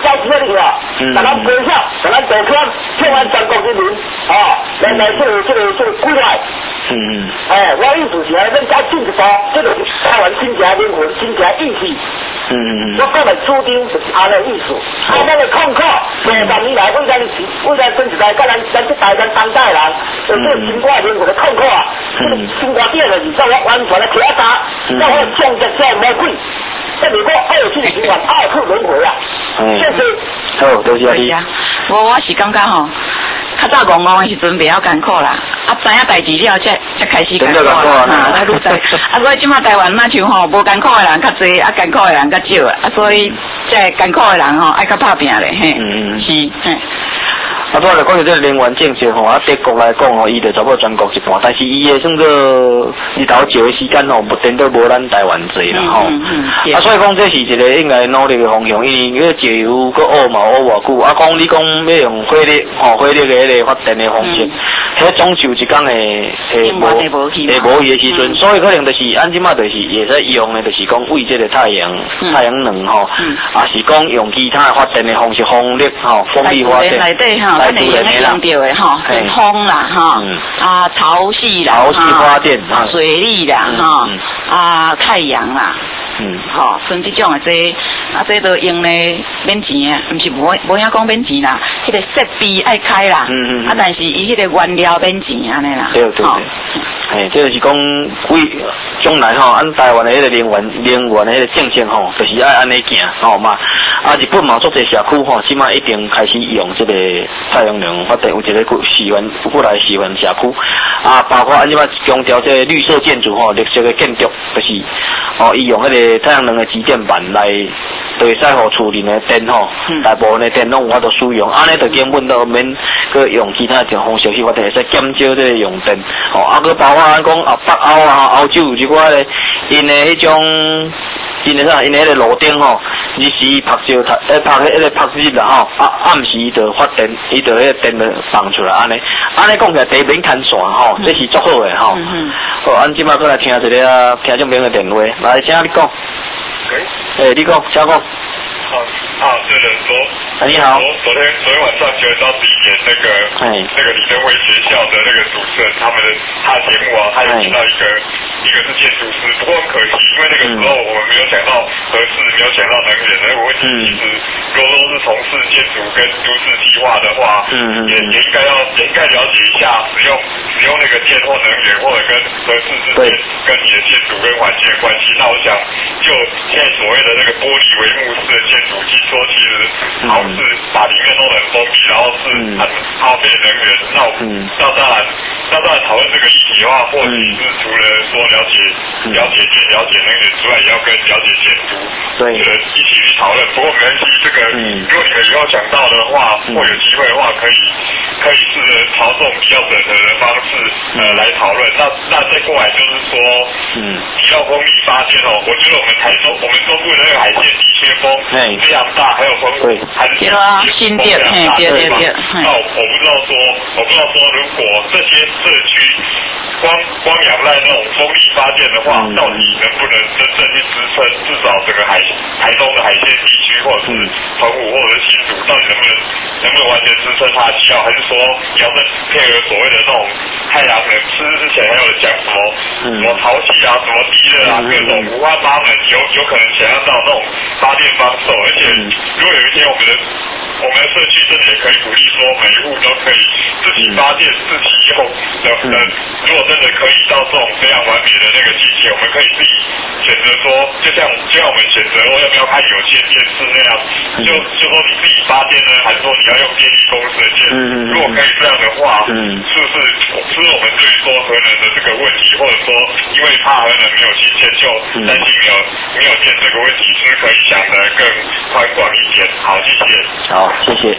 S4: 消息了去啊，把咱分享，把咱道歉，向咱全国人民啊，来来这个这个这个规划。嗯嗯。哎，我意思是啊，咱加进一步，这个台湾真正灵魂，真正意思。嗯嗯。我讲的主张就是安尼意思，啊，咱的抗考，五十年来为咱为咱政治代，甲咱咱这代咱当代人，有这个新冠灵魂的抗考啊，这个新冠病的，让我完全的铁打，让我冲着这魔鬼，这美国二次循环、二次轮回啊！嗯。谢谢。
S1: 好，多谢你。
S2: 我我是感觉吼。较早戆戆的时阵袂晓艰苦啦，啊知影代志了才才开始艰苦啦，啊来愈知，啊所以即马台湾那像吼无艰苦的人较侪，啊艰苦的人较少啊，所以即个艰苦的人吼爱较拍拼咧，嘿，嗯、是，嘿。
S1: 啊，拄仔就讲到这个能源政策吼，啊，对国来讲吼，伊就差不多全国一半，但是伊的算做日头照的时间吼，目前都无咱台湾济啦吼。嗯嗯嗯、啊，所以讲这是一个应该努力的方向，因为石油搁乌嘛乌偌久，啊，讲你讲要用火力吼，火力的迄个发电的方式，迄、嗯、总是有一天会会无会无去的时阵，嗯、所以可能就是按即马就是会使用的，就是讲为这个太阳、嗯、太阳能吼，嗯、啊是讲用其他发电的方式，风力吼，风力发电。
S2: 内底吼。咱会用咧用到的吼，风啦吼，啊潮汐啦，
S1: 潮汐发电，
S2: 啊水力啦吼，啊太阳啦，嗯，吼，像这种的这，啊这都用咧免钱啊，毋是无无影讲免钱啦，迄个设备爱开啦，嗯嗯，啊但是伊迄个原料免钱安尼啦，
S1: 对对对，嘿，这就是讲为将来吼，按台湾的迄个能源能源的迄个政策吼，就是爱安尼行吼嘛，啊日本嘛做者社区吼，即马一定开始用这个。太阳能发电有一个喜欢过来喜欢社区啊，包括按即摆强调这绿色建筑吼，绿色的建筑就是哦，伊用迄个太阳能的集电板来，就会使互厝里的电吼，大部分的电拢有法度使用，安尼就根本都免去用其他种方式去发电，会使减少这个用电哦。啊，佮包括按讲啊北欧啊、欧洲有一寡咧，因的迄种。因个啥？因个迄个路顶吼，日时拍照拍，诶拍迄个拍日啦吼，啊暗时伊就发电，伊就迄个电就放出来安尼，安尼讲起来地面牵线吼，这是足好诶吼。好，咱即摆过来听一个啊听众朋友的电话，来，请你讲。诶，你讲，请讲。
S3: 啊啊，是的，昨
S1: 你好，
S3: 昨昨天昨天晚上九点到十一点，那个那个李登辉学校的那个主持人，他们的他的节目啊，他有提到一个一个是建筑师，不过很可惜，因为那个时候我们没有讲到核四，没有讲到能源那个问题。其实如果都是从事建筑跟都市计划的话，嗯也也应该要也应该了解一下使用使用那个电或能源，或者跟核四之间跟你的建筑跟环境的关系。那我想就现在所谓的那个玻璃帷幕式的建筑，据说其实好像是把里面弄得很封闭，然后是很耗费能源。那我那当然那当然讨论这个议题的话，或许是除了说了解了解电、了解能源之外，也要跟了解建筑对一起去讨论。不过没关系，这个如果你们以后想到的话，或有机会的话，可以可以试着朝这种比较整合的方式呃来讨论。那那再过来就是说，嗯，提到风力发电哦，我觉得我们台中我们中部的那个海线地切风非常大，还有风还是
S2: 新店，嘿，对对对。
S3: 那我我不知道说，我不知道说，如果这些社区光光仰赖那种风力发电的话，到底能不能真正去支撑至少整个海台东的海线地区，或者是澎湖或者是新竹，到底能不能能不能完全支撑它的需要，还是说你要再配合所谓的那种太阳能？是之前还有讲什么什么潮汐啊，什么地热啊，各种五花八门，有有可能想象到那种发电方式。而且如果有一天我们的我们的社区真的也可以鼓励说，每一户都可以自己发电、自己用的。呃，如果真的可以到这种非常完美的那个境界，我们可以自己选择说，就像就像我们选择说要不要看有线电视那样，就就说你自己发电呢，还是说你要用电力公司的电？如果可以这样的话，是不是是不是我们对于说核能的这个问题，或者说因为怕核能没有新鲜，就担心没有没有电这个问题，是不是可以想得更宽广一点？好，谢谢。
S1: 好，谢谢。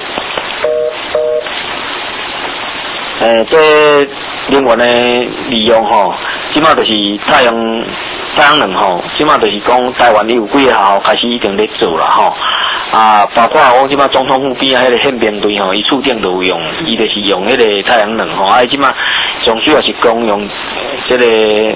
S1: 诶，这能源的利用吼，即马就是太阳太阳能吼，即马就是讲台湾有几个学校开始已经咧做啦吼。啊，包括我即马总统府边啊，迄个宪兵队吼，伊厝顶都有用，伊就是用迄个太阳能吼，啊，即马上主要是讲用即个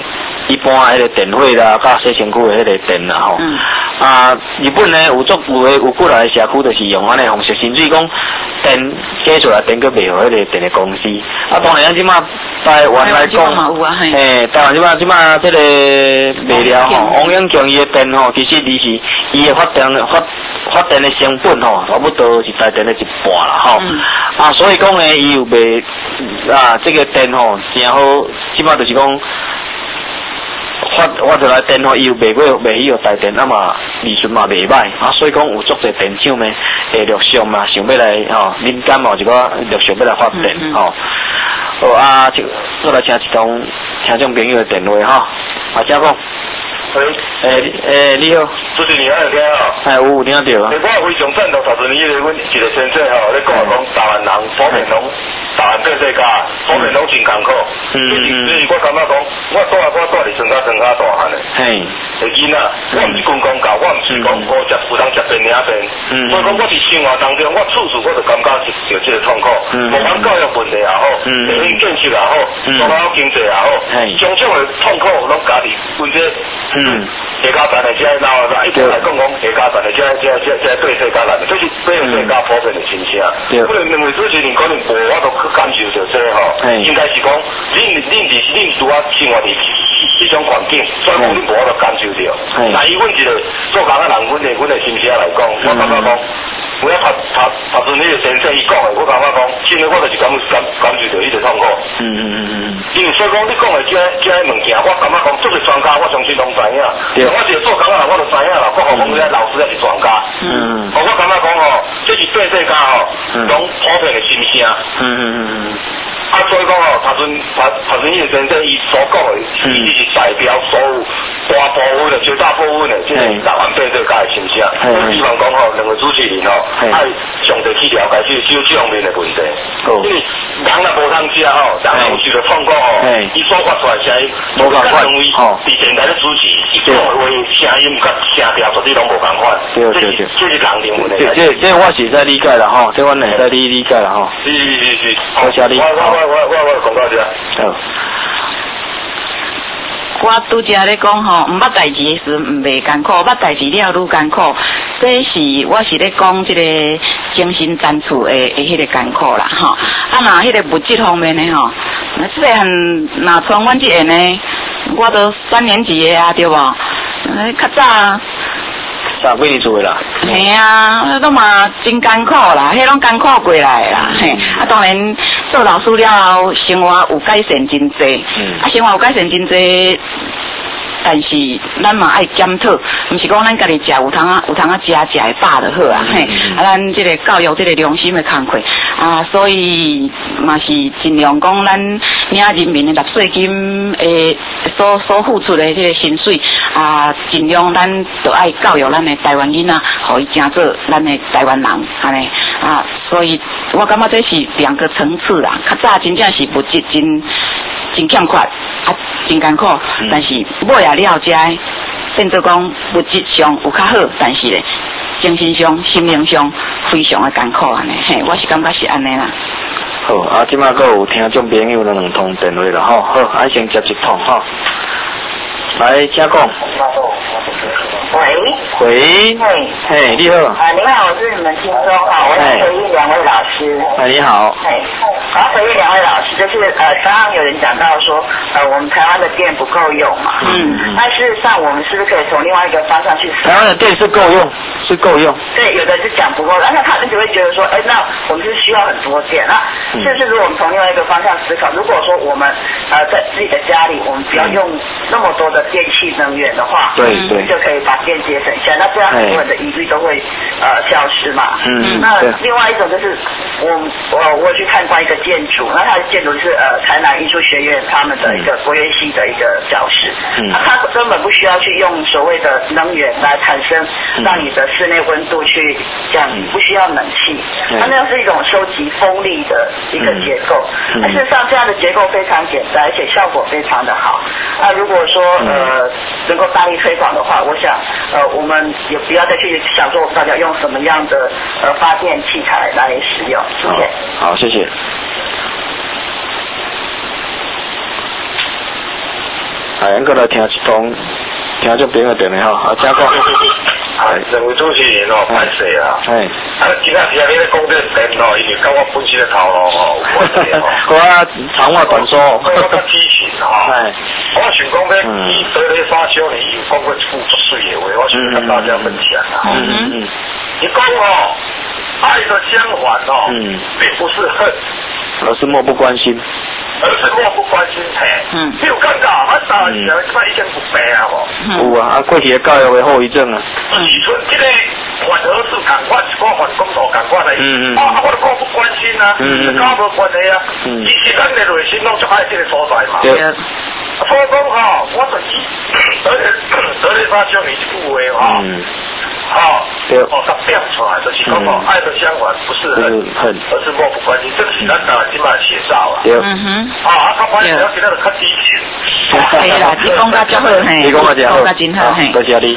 S1: 一般迄个电费啦，甲洗身躯的迄个电啦吼。嗯、啊，日本呢有足有诶有过来社区就是用安尼方式，甚至讲电加出来电去卖互迄个电力公司。啊，当然即马台湾来讲，诶，台湾即马即马即个卖了吼，王永强伊诶电吼，其实伊是伊诶发电发发电诶成本吼，差不多是台电诶一半啦吼。嗯、啊，所以讲呢，伊有卖啊，这个电吼真好，即马就是讲。发发出来电吼，伊又卖过卖去互台电，啊嘛利润嘛袂歹，啊所以讲有足侪电厂呢，会陆续嘛想要来吼，民间嘛有一个陆续要来发电吼。好啊，就我来请一通听众朋友的电话吼，啊，请讲。喂，诶诶，你好，
S3: 主持人有听哦？
S1: 哎，有有听到。
S3: 我非常赞同头先迄个阮一个先生吼，咧讲讲台湾人普遍拢台湾对这家普遍拢真艰苦。嗯嗯。所以我感觉讲，我住啊我住伫庄家庄家大汉诶。嘿。个囡仔，我毋是军公教，我毋是讲我食有人食便领便。嗯。所以讲我伫生活当中，我处处我就感觉是有这个痛苦。嗯。无论教育问题也好，嗯，社会建设也好，中央经济也好，嘿，种种的痛苦拢家己阮这。嗯，下家站的这老啦，一般来讲讲下家站的这这这这对这家人，这是对这家普遍的现象。不能认为主持人可能无法度去感受到这吼，应该是讲恁恁是恁拄啊生活伫这种环境，所以讲恁无法度感受到。但以阮一个做工的人，阮的阮的心声来讲，我感觉讲。我要读读读阵迄个先生伊讲的，我感觉讲，真诶，我就是感感感受到迄个痛苦。嗯嗯嗯嗯。因为所以讲，你讲的这这物件，我感觉讲，做个专家，我相信拢知影。对。我一个做工的人，我就知影啦。我何况这老师也是专家。嗯。我感觉讲吼，这是对这家吼，拢普遍的心声。嗯嗯嗯嗯。啊，所以讲吼，头阵头头阵迄个先生伊所讲的，伊是代表所有大部分的、绝大部分的，即个台湾对这家的心声。嗯。希望讲吼，两个主持人吼。爱上帝去了解这这这方面的问题，因为人若无通食吼，人若有受到痛苦吼，伊所发出来声音无共款，因为伫电台咧主持，伊讲的话声音甲声调绝对拢无共款，对对对，这是人定问题。这
S1: 这我是在理解啦吼，这我会使理理解啦吼。
S3: 是是是是，
S1: 多谢你。
S3: 我我我我我讲到这。好。
S2: 我拄则咧讲吼，毋捌代志诶时毋袂艰苦，捌代志了愈艰苦。这是我是咧讲即个精神赞助诶诶迄个艰苦啦吼。啊，若迄个物质方面诶吼，即个很若像阮即个呢，我都三年级诶啊，对无？诶，较早。
S1: 啥几年做诶啦？
S2: 嘿啊，都嘛真艰苦啦，迄拢艰苦过来啦，嘿。啊，当然做老师了后，生活有改善真济，嗯、啊，生活有改善真济。但是咱嘛爱检讨，毋是讲咱家己食有通啊有通啊食食会饱就好啊，嘿，啊咱即个教育即个良心的工课啊，所以嘛是尽量讲咱领人民的纳税金诶所所付出的即个薪水啊，尽量咱都爱教育咱的台湾囡仔，互伊成做咱的台湾人安尼啊，所以我感觉这是两个层次啦，较早真正是物质真真欠缺啊，真艰苦，但是买啊了遮，变做讲物质上有较好，但是咧精神上、心灵上非常的艰苦安尼，嘿，我是感觉是安尼啦。
S1: 好，啊，即马阁有听众朋友两通电话啦，吼，好，啊先接一通吼，来，请讲。
S5: 喂。
S1: 喂。
S5: 嘿。
S1: 嘿，你好。
S5: 啊，你好，我是你们听众哈，我要回应两位老师。
S1: 哎，你好。
S5: 嘿。我要回应两位老师，就是呃，刚刚有人讲到说，呃，我们台湾的电不够用嘛，嗯，但事实上我们是不是可以从另外一个方向去思考？
S1: 台湾的电是够用，是够用。
S5: 对，有的是讲不够，而且他们就会觉得说，哎，那我们是需要很多电，那是不是如果我们从另外一个方向思考，如果说我们呃在自己的家里，我们不要用那么多的电器能源的话，
S1: 对对，
S5: 就可以把电节省下，那这样很多人的疑虑都会呃消失嘛。嗯，那另外一种就是我我我去参观一个建筑，那它的建筑是呃台南艺术学院他们的一个国乐系的一个教室，嗯，那它根本不需要去用所谓的能源来产生让你的室内温度去降低，不需要冷气，它那是一种收集风力的一个结构。那事实上这样的结构非常简单，而且效果非常的好。那如果说呃能够大力推广的话，我想呃我们也不要再去想说我们到底要用什么样的呃发电器材来使用。谢谢。
S1: 好，谢谢。 哎，咱过来听一通，听这朋友电话吼，啊，请讲。
S3: 哎，两位主持人哦，歹势啊！哎，啊，今仔日啊，你咧讲这电哦，因为跟我本身的头路哦有关系哦。
S1: 我长话短说。
S3: 我较支持哈。哎，我想讲咧，以德雷莎修女有讲过出水的话，我想跟大家分享啊。嗯嗯嗯。你讲哦，爱的相反哦，嗯，并不是恨，
S1: 而是漠不关心。
S3: 而是漠不关心嘿，嗯，你有感觉啊？大时候即摆已经有病啊无？
S1: 有啊，啊过去的教育的后遗症啊。
S3: 嗯，时阵即个反而是共款，一个反公道共款的。嗯嗯。啊，我都讲不关心啊，嗯嗯，搞无关系啊。嗯。其实咱的内心拢就爱这个所在嘛。对。所以讲吼，我就是德雷德雷莎修女这句话吼。嗯。好，对，哦，他变出来就是讲哦，爱的相反不是恨，而是漠不关心，这个是咱当然起码写照啊。对，嗯哼。啊，他发现要给他的较低情。
S2: 对啦，你讲得真好嘿，
S1: 你讲得真好，
S2: 真好嘿。
S1: 多谢你。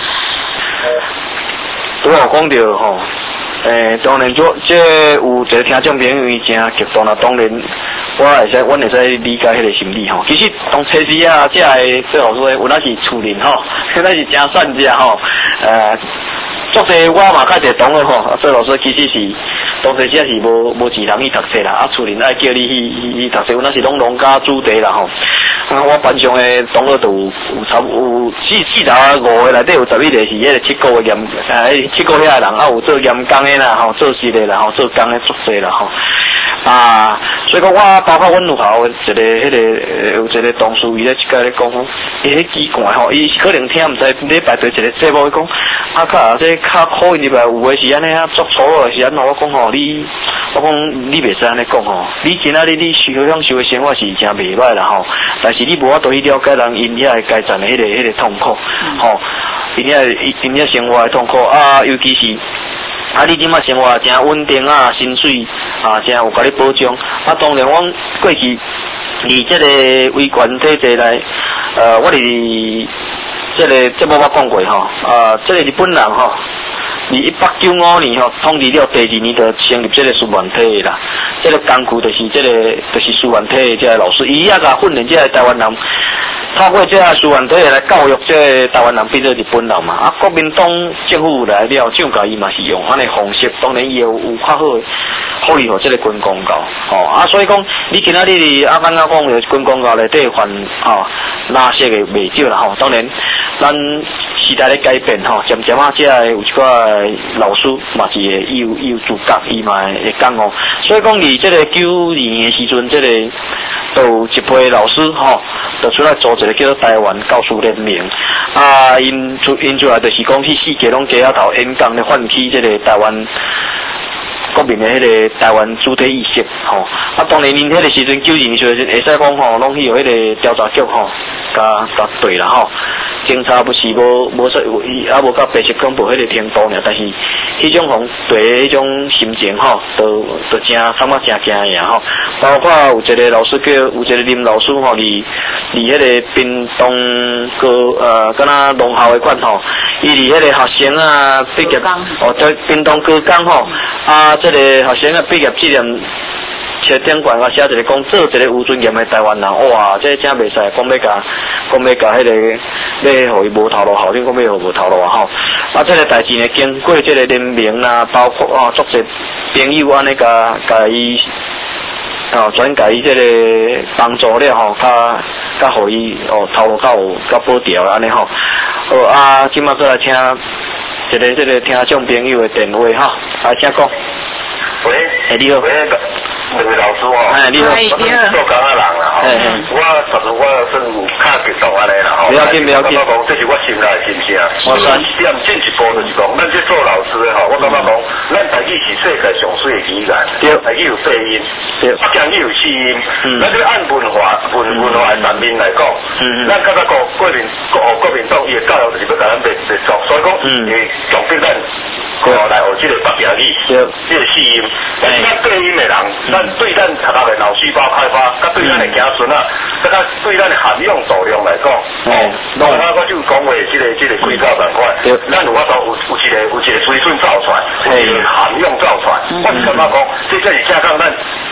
S1: 拄好讲到吼，诶，当然做这有一个听众朋友伊真极端啦，当然我会使，阮会使理解迄个心理吼。其实当初时啊，这个最好说，有那是厝人吼，那是真善者吼，呃。作者我嘛较侪懂了吼，做老师其实是当时只是无无钱通去读册啦，啊厝人爱叫你去去去读册，有那是拢农家子弟啦吼。啊，我班上的同学都有有差有四四十五个内底有十一个是迄个七股的盐，诶七股遐的人，啊有做盐工的啦吼，做事的啦吼，做工的足济啦吼。啊，所以讲我包括阮学校的一个迄、那个有一个同事伊咧一个咧讲讲，伊迄奇怪吼，伊可能听毋知礼拜对一个节目讲，啊较这较可能入来有诶是安尼啊，作错诶是安怎？我讲吼，你我讲你袂使安尼讲吼，你今仔日你受享受诶生活是真袂歹啦吼，但是你无法度去了解人因遐该赚诶迄个迄个痛苦，吼，因遐因遐生活诶痛苦啊，尤其是。啊！你即摆生活真稳定啊，薪水啊，真有甲你保障。啊，当然，阮过去以这个威权体制来，呃，我伫这个节目我讲过吼，啊，这个日本人吼，伫一八九五年吼统治了第二年就成立这个师范体啦。这个工具就是这个就是师范体这个老师，伊也甲训练这个台湾人。透过这师范体来教育这台湾人变做日本人嘛，啊，国民党政府来了，蒋介石嘛是用安尼方式，当然伊有有较好好利互这个军公教，吼、哦、啊，所以讲你今仔日啊，刚刚讲的军公教内底犯吼哪些个袂少啦吼，当然咱时代咧改变吼，渐渐啊，这有一寡老师嘛是会有有自觉，伊嘛会讲哦，所以讲伫这个九二年的时阵，这个都有一批老师吼。就出来组一个叫做台湾教师联盟，啊，因出因出来就是讲去世界拢加头演讲咧唤起这个台湾国民的迄个台湾主体意识，吼、哦，啊，当然因迄个时阵九二年时阵会使讲吼，拢去有迄个调查局吼，甲甲对啦吼，警察不是无无说有伊啊无甲白色恐怖迄个程度尔，但是迄种吼对迄种心情吼，都都真感觉真惊呀吼，包括有一个老师叫有一个林老师吼，伫伫迄个屏东个呃，敢若农校的馆吼，伊伫迄个学生啊毕业，哦，在屏东高工吼，啊，这个学生啊毕业纪念。册顶管我写一个讲做一个有尊严的台湾人，哇，这真袂使，讲要甲讲要甲迄个要互伊无头路，后天讲要互无头路啊吼。啊，这个代志呢，经过这个联名啊，包括啊，足侪朋友安尼甲甲伊哦转甲伊这个帮助了吼，甲甲互伊哦头路较有较保调安尼吼。好啊，今麦过来听一个这个听众朋友的电话哈，啊，请讲。
S3: 喂，
S1: 哎，你好。
S3: 喂，那个老师哦，
S1: 哎，你好，
S3: 我是做工的人啦吼，我其实我算有较激动安尼啦吼，
S1: 不要紧不要紧，
S3: 我感觉讲这是我心内心声。我先点进一步就是讲，咱这做老师的吼，我感觉讲，咱台语是世界上水的语言，对，台语有八音，对，北京语有四音，咱这按文化文文化的层面来讲，咱感觉讲国民国国民党伊的教育就是要甲咱灭灭族，所以讲，因为强迫咱。哦，来学这个北京语，这个四音，但是咱对音的人，咱对咱读学的脑细胞开发，甲对咱的子孙啊，甲甲对咱的含用度量来讲，哦，那我就讲话这个这个规则板块，咱有法度有有一个有一个水准造出来，有一个含用造出来，我是感觉讲，这才是正讲咱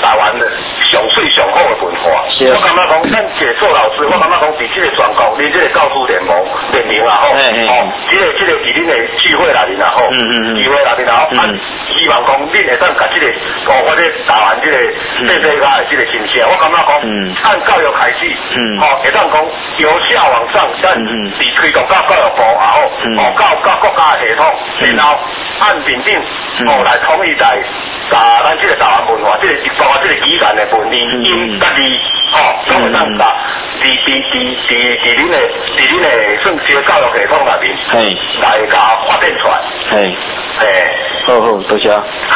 S3: 台湾的上水上好的文化。我感觉讲，咱解说老师，我感觉讲，伫这个全国，你这个教师联盟联名啦吼，哦，这个这个伫恁的聚会内面啦吼，聚会内面啦吼，啊，希望讲恁会当甲这个高发这台湾这个这这个的这个形象，我感觉讲，按教育开始，吼，会当讲由下往上，咱伫推动到教育部，然后哦，到到国家的系统，然后按定定哦来统一来。甲咱即个台湾文化，即、这个包括即个语言的分离，因家己吼，都会当甲伫伫伫伫伫恁的伫恁的算这个教育系统内面，嘿，来甲发展出来，嘿，嘿，
S1: 好好，多谢。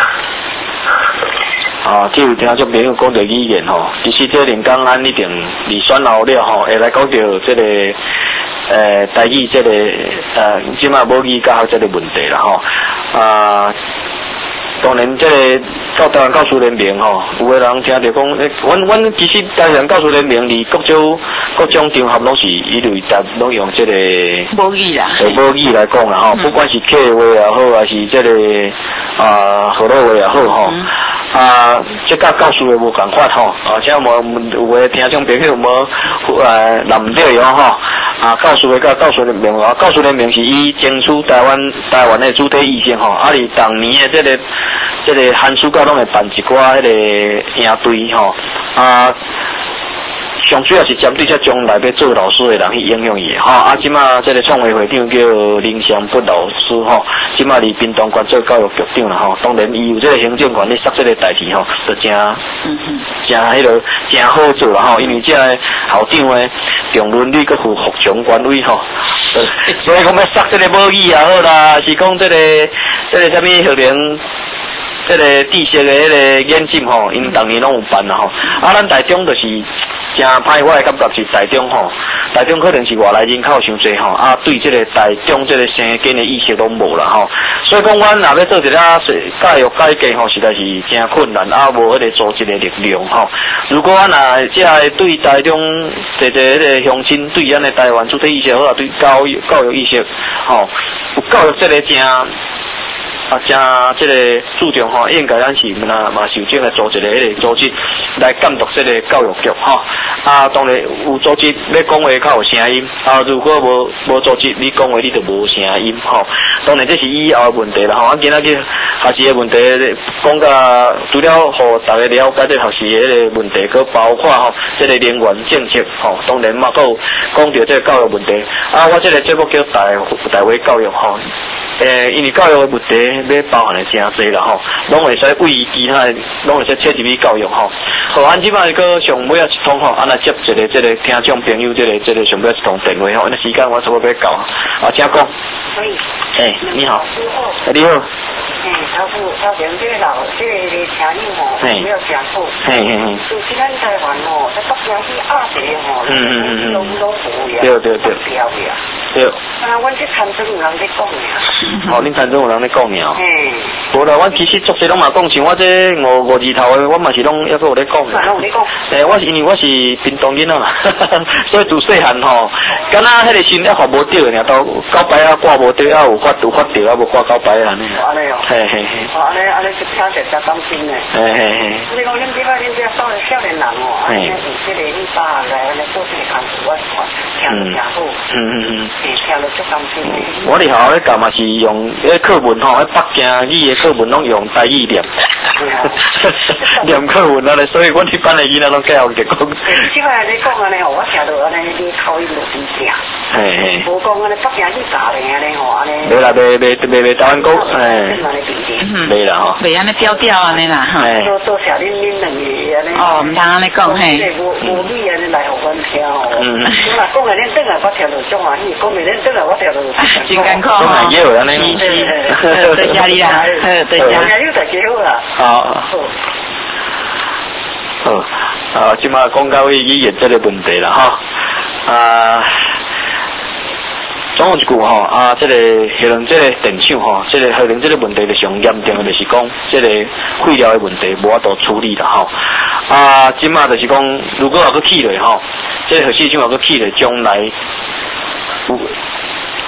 S1: 啊，即有听众朋友讲到语言吼，其实这连刚安一定离选后了吼，会来讲到即个诶台语即个呃，即马母语教即个问题啦吼，啊。当然，这个到台湾教师联盟吼，有个人听到讲，阮阮其实台湾教师联盟伫各种各种场合拢是一律搭拢用这个
S2: 母语啦，
S1: 对母语来讲啦吼，不管是客话也好，还是这个啊河洛话也好吼，啊，这甲教师的无共款吼，啊，像我有个听众朋友无呃南调样吼，啊，教师的甲教师联盟啊，教师联盟是以争取台湾台湾的主体意见吼，啊，伫当年的这个。这个寒暑假拢会办一寡迄个营队吼，啊，上主要是针对这将来要做老师的人去影响伊吼，啊，即马这个创会会长叫林祥不老师吼，即马伫屏东县做教育局长啦吼，当然伊有这个行政权咧，说这个代志吼，就真真迄个真好做啦吼，因为这个校长诶重伦理佮负服从管委吼。所以讲要杀这个母语也好啦，是讲这个这个什么学龄，这个地设的迄个演进吼，因当年拢有办啦吼。啊，咱台中就是真歹，我的感觉是台中吼，台中可能是外来人口伤济吼，啊，对这个台中这个生根的意识都无啦吼。所以讲，阮若要做一下教育改革吼，实在是真困难，啊，无迄个组织的力量吼。如果阮若即个对台中一个迄个乡亲对咱的台湾主体意识好，对教育教育意识吼，有教育这个正。啊，正这个注重吼，应该咱是嘛嘛受政来组一个迄个组织来监督这个教育局吼。啊，当然有组织要讲话较有声音，啊，如果无无组织，你讲话你就无声音吼。当然这是以后的问题啦吼。啊，今仔日学习的问题讲甲除了互大家了解这学习的迄个问题，佮包括吼这个人员政策吼，当然嘛，佮有讲到这个教育问题。啊，我这个节目叫大大话教育吼。诶，因为教育的问题要包含的真侪啦吼，拢会使为其他，拢会使切入去教育吼。好，咱即摆个上尾啊一通吼，啊来接一个这个听众朋友，这个这个上尾一通电话吼，那时间我差不多要到，啊，请讲。
S6: 可以。
S1: 诶，你好。你好。
S6: 嗯，他是他前这个老这个听友吼，没有讲错。嘿嘿嘿。就是咱台湾吼，在北京去亚地吼，嗯嗯嗯嗯，拢拢无呀。对对对。标呀。对。啊，阮这参政有人在讲呀。
S1: 哦，恁参政有人在讲呀。
S6: 嘿。
S1: 无啦，阮其实足侪拢嘛讲，像我这五五字头的，我嘛是拢抑个有咧讲。
S6: 嘛拢有咧讲。
S1: 诶，我是因为我是屏东囡仔嘛，所以自细汉吼，敢若迄个心一发无着尔，到到摆啊挂无着啊，有发有发着啊，无挂到摆安尼。
S6: 安尼哦。
S1: 嘿嘿嘿。
S6: 哦，安尼安尼就听着真甘心嘞。
S1: 嘿嘿嘿。
S6: 你讲恁即摆恁这少年少年人哦，安尼有这个你爸来安尼做这个工作，我看听着真好。嗯嗯嗯。嘿，听着足甘心嘞。
S1: 我伫校咧教嘛是用迄课文吼，迄北京语的课文拢用台语念。念课文啊咧，所以阮一般的囡仔拢教就讲。
S6: 即摆你讲安尼吼，我听到安尼你口音就真正。嘿嘿。无讲安尼北京语教咧安尼吼，安尼。
S1: 袂啦，袂袂袂袂台湾讲，
S6: 嘿。
S1: 袂啦吼。
S2: 袂安尼调调安尼啦，哈。
S6: 多多谢恁恁两个安尼。
S2: 哦，毋通安尼讲嘿。
S6: 无无理安尼来互阮听吼。嗯嗯。你若讲个恁转来我听到足欢喜，讲个恁转来我听到。
S2: 真艰苦
S1: 吼。讲也有安尼。
S2: 对家里啦，对家。
S6: 家里就几好啦。
S1: 好。好，啊，即马讲到语言这个问题啦，哈，啊，总有一句吼，啊，这个可能这个电厂吼，这个可能这个问题就上严重的，就是讲这个废料的问题无法度处理啦，吼，啊，即马就是讲，如果要去起来吼，这个核电厂要去起来，将来有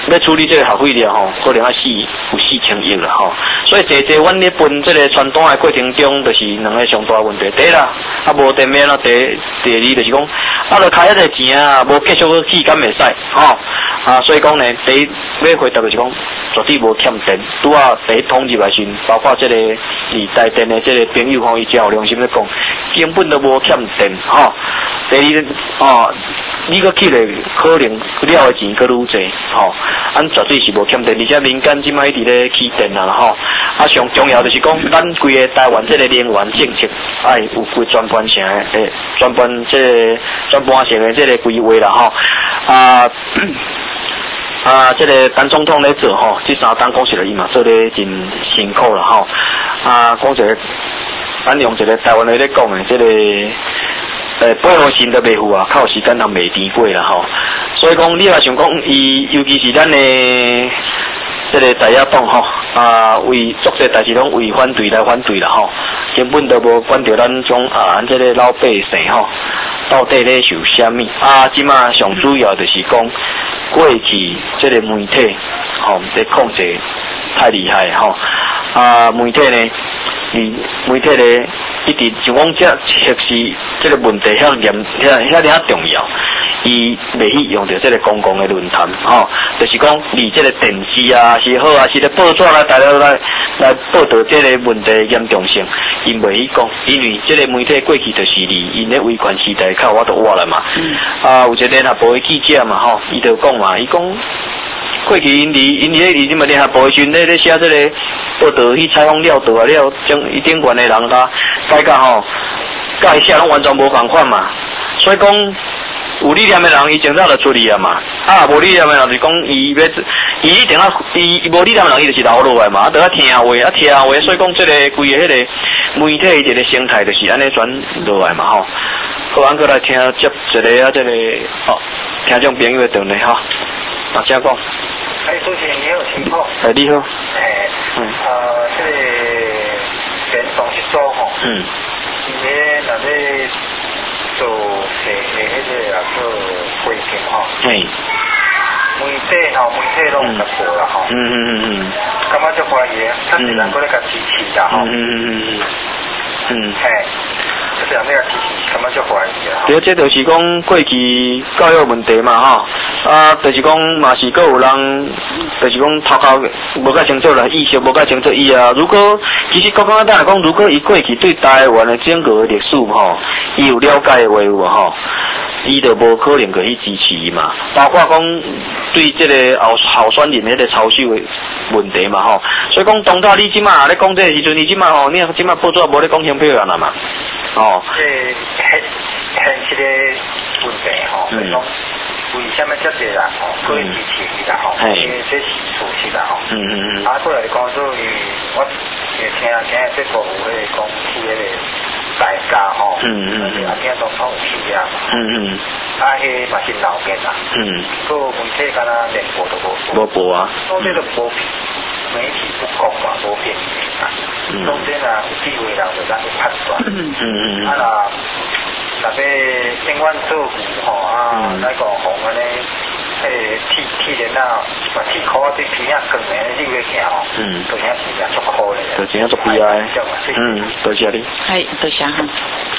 S1: 要处理这个核废料吼，可能要四有四千亿啦吼。所以坐坐阮咧分这个传统的过程中，就是两个上大问题。第一啦，啊无电面啦，第第二就是讲，啊，著开迄个钱啊，无继续去敢袂使吼。啊，所以讲呢，第一要回答就是讲，绝对无欠电。拄啊，第一统计来时，包括这个离台电的这个朋友吼，伊真有良心咧讲，根本都无欠电吼。第二哦，你个去咧，可能了的钱佫愈济吼，咱绝对是无欠电，而且民间即摆伫咧起电啊吼。啊，上重要就是讲，咱规个台湾这个能源政策，哎，有规全盘性诶，全盘这个全盘性的这个规划啦吼啊。啊，这个陈总统咧做吼，这三档讲实来伊嘛做咧真辛苦啦吼。啊，讲一个，咱用一个台湾话咧讲诶，这个诶八号线都袂付啊，靠时间通袂甜过啦吼。所以讲，你若想讲伊，尤其是咱诶这个在野党吼，啊为做些代志拢为反对来反对啦吼，根本都无管到咱种啊，咱这个老百姓吼，到底咧受啥物？啊，即马上主要就是讲。过去这个媒体吼在控制太厉害吼，啊媒体呢，伊媒体呢一直就讲这确实这个问题遐严遐遐遐重要，伊袂去用到这个公共的论坛吼，就是讲以这个电视啊是好啊，是咧报纸来大家来来报道这个问题严重性，伊袂去讲，因为这个媒体过去就是离因咧威权时代靠我都活了嘛，嗯、啊有一个联合报的记者嘛吼，伊就讲嘛，伊讲过去因离因咧伊什么联合报的时阵咧咧写这个报道去采访了道啊了，将伊顶悬的人啦改甲吼，甲伊写拢完全无共款嘛，所以讲。有理念的人，伊前早就出去啊嘛，啊无理念的人就是讲，伊要伊一定要，伊无理念的人，伊就是留落来嘛，啊，得要听话，啊听话，所以讲这个规个迄个媒体一个生态就是安尼转落来嘛吼。好，咱过来听接一个啊，这个哦，听众朋友的电话哈，大家讲。
S7: 哎，主持人你好，请好。
S1: 哎，你好。
S7: 哎，嗯，呃，这个电动一组吼，嗯，今天那个做诶诶，迄个啊做规定吼，嘿，媒体吼，媒体拢有播啦吼，嗯嗯嗯嗯，感觉足欢喜，咱自然搁咧甲支持啦吼，嗯嗯嗯嗯，嗯，嘿。这两面支持，感觉足欢喜啊！
S1: 对，这就是讲过去教育问题嘛吼，啊，就是讲嘛是阁有人，就是讲头壳无介清楚啦，意识无介清楚伊啊。如果其实国家来讲，如果伊过去对台湾的整个历史吼，伊有了解的话有无吼，伊就无可能去支持伊嘛。包括讲对这个候候选人迄个操守的问题嘛吼，所以讲当初你即马咧讲这个时阵，你即马吼，你即马报纸无咧讲选票啊嘛。哦，
S7: 诶，现现实的问题吼，就是讲为什么遮侪人吼，可以支持伊啦吼，因为这是事实啦吼。嗯嗯嗯。啊，过来讲说，因为我也听听这个有迄个讲起迄个大家吼，嗯嗯嗯，啊，听总统去啊，嗯嗯，啊，迄嘛是老面啦，嗯，个媒体敢若连播都无，
S1: 无播啊，
S7: 说这个播媒体不公嘛，无偏见啊。中间啊，有地位人就咱去判断。嗯嗯嗯。啊啦，那边永远做股吼啊，那个红安尼，诶，铁铁人啊，把铁壳啊，对皮啊更诶，你会听吼。嗯。都遐是啊，足苦咧。
S1: 就真足悲哀。嗯，多谢你。
S2: 系，多谢哈。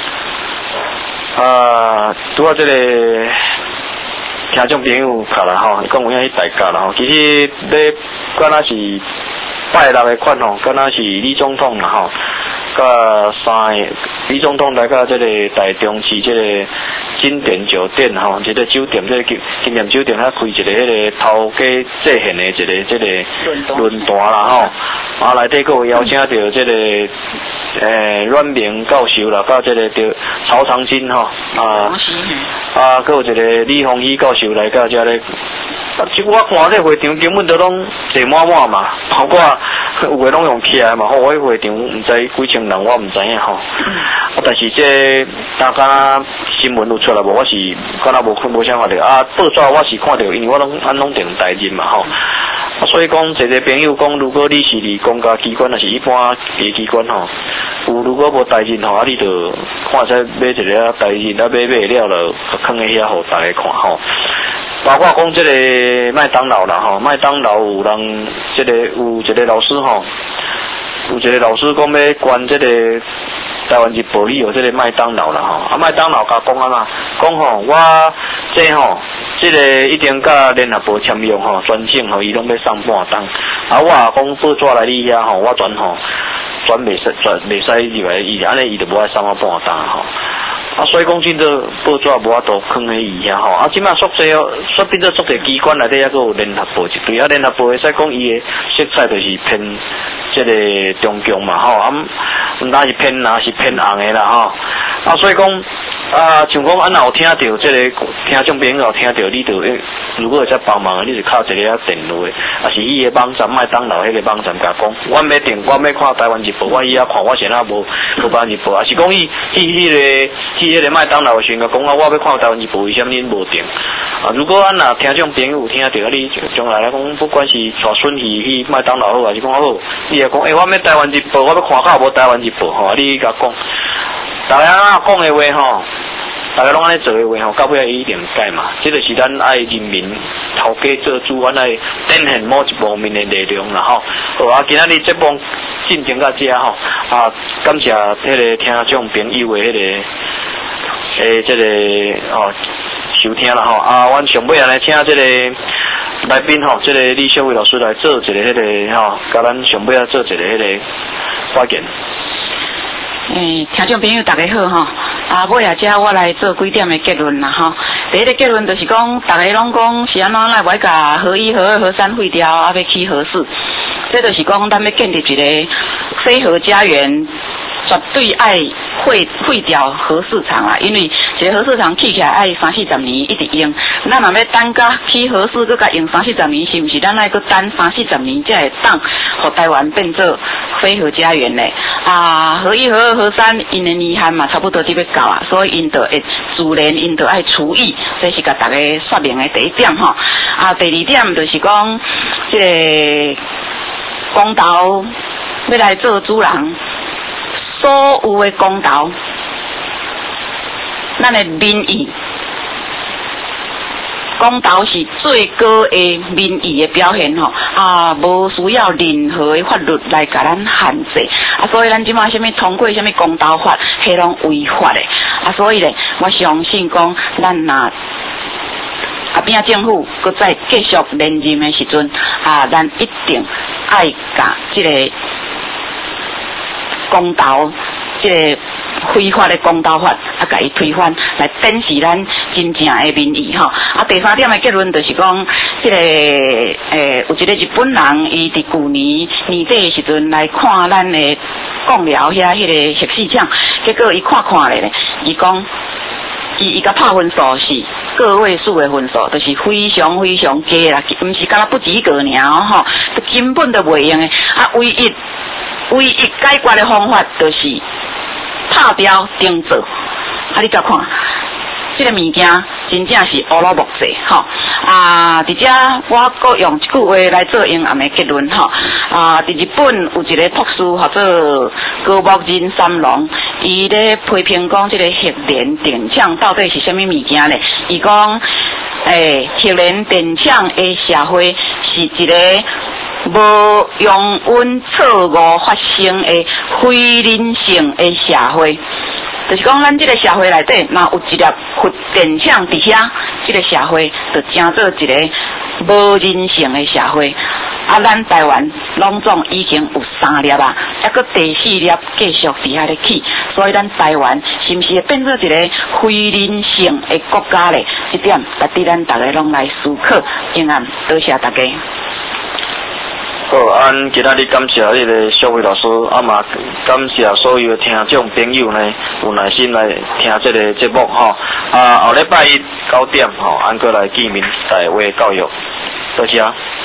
S1: 啊，拄好这个听众朋友拍啦吼，讲有影去大家啦吼，其实咧，敢若是。拜六的款吼，敢若是李总统啦吼，甲三个李总统来到这个台中市这个金店酒店吼，这个酒店这个金店酒店，遐开一个迄个头家制宪的一个这个论坛啦吼，啊内底佫有邀请到这个诶阮明教授啦，到这个着曹长青吼，啊啊佫有一个李鸿禧教授来到这个。啊！即我看这会场根本都拢坐满满嘛，包括有诶拢用起来嘛。好，我迄会场毋知几千人，我毋知影吼。啊，但是这大家新闻有出来无？我是敢若无无啥看到啊。报纸我是看到，因为我拢按拢电台人嘛吼。啊，所以讲，一个朋友讲，如果你是伫公家机关，还是一般别机关吼，有如果无代人吼，啊，你就看在买一个代人，啊买买了了，放喺遐互大家看吼。 包括讲这个麦当劳啦吼，麦当劳有人这个有一个老师吼，有一个老师讲要关这个台湾日报里有这个麦当劳啦吼，啊麦当劳甲讲啊嘛，讲吼我这吼。这个一定甲联合报签约吼，专程吼伊拢要送半档，啊我也讲报纸来你遐吼，我转吼转袂使转袂使入来伊，安尼伊就无爱送我半档吼。啊，所以讲真个报纸无法度囥喺伊遐吼，啊，即马宿舍说变做宿舍机关内底还佫有联合报一对，啊，联合报会使讲伊诶色彩就是偏即个中共嘛吼，啊，毋单是偏蓝是偏红诶啦吼，啊，所以讲。啊，像讲俺有听到这个听众朋友听到你就如果有在帮忙，你就靠一个啊电话，啊是伊个网站麦当劳迄个网站甲讲，我要订，我要看台湾日报，我伊遐看，我现在无无台湾日报，啊是讲伊去迄个去迄个麦当劳的时阵甲讲啊，我要看台湾日报，为什么恁无订？啊，如果俺若听众朋友有听到你将来来讲，不管是带孙去去麦当劳好，还是讲好，你也讲，诶、欸，我要台湾日报，我要看看无台湾日报，吼，你甲讲。大家啊讲的话吼，大家拢安尼做的话吼，到尾伊一定改嘛。这就是咱爱人民头家做主，咱爱展现某一方面的内容啦吼。好啊，今仔日节目进行到这吼，啊，感谢迄个听众朋友的迄、那个诶，这个哦收听啦吼。啊，阮上尾啊来请这个来宾吼，这个李秀伟老师来做一个迄、那个吼，甲咱上尾啊做一个迄个发言。
S2: 诶，听众朋友大家好吼，啊，尾啊，遮我来做几点的结论啦吼。第一个结论就是讲，大家拢讲是安怎来袂甲核一、核二、核三废掉，啊，要起核四，这就是讲咱要建立一个非核家园。绝对爱废废掉核市场啊，因为这核市场起起来爱三四十年一直用，咱若要等甲起核市，佮甲用三四十年，是毋是咱爱佮等三四十年才会当，互台湾变做非核家园咧？啊，核一、核二、核三，因的年限嘛差不多就要到啊，所以因就会自然因就爱除役，这是甲大家说明的第一点吼。啊，第二点就是讲，这个公投要来做主人。所有的公投，咱的民意，公投是最高的民意的表现吼，啊，无需要任何的法律来甲咱限制，啊，所以咱即马什么通过什么公投法，迄拢违法的，啊，所以咧，我相信讲，咱若啊边政府搁再继续连任的时阵，啊，咱一定爱甲即个。公投，这个非法的公投法，啊，甲伊推翻，来展示咱真正的民意吼。啊，第三点的结论就是讲，这个诶，有一个日本人，伊伫旧年年底的时阵来看咱的贡寮遐迄个核试场，结果伊看看咧，伊讲。伊伊甲拍分数是个位数的分数，就是非常非常低啦，毋是敢若不及格尔吼，根本都袂用的。啊，唯一唯一解决的方法就是拍标定做。啊，你甲看，这个物件真正是乌鲁木齐吼。啊，伫遮我阁用一句话来做英暗的结论吼。啊，伫日本有一个博士或者高木仁三郎，伊咧批评讲，这个核联电厂到底是啥物物件咧？伊讲，诶，核联电厂的社会是一个无用温错误发生的非人性的社会。就是讲，咱这个社会内底，若有一粒核电厂伫遐，这个社会就成做一个无人性的社会。啊，咱台湾拢总已经有三粒啊，还佫第四粒继续伫遐咧起，所以咱台湾是毋是会变做一个非人性的国家咧？这点值得咱大家拢来思考。今晚多谢大家。
S1: 好，俺今仔日感谢迄个小伟老师，啊嘛感谢所有听众朋友呢，有耐心来听这个节目吼。啊，后礼拜一九点吼，俺过来见面，台话教育，多谢。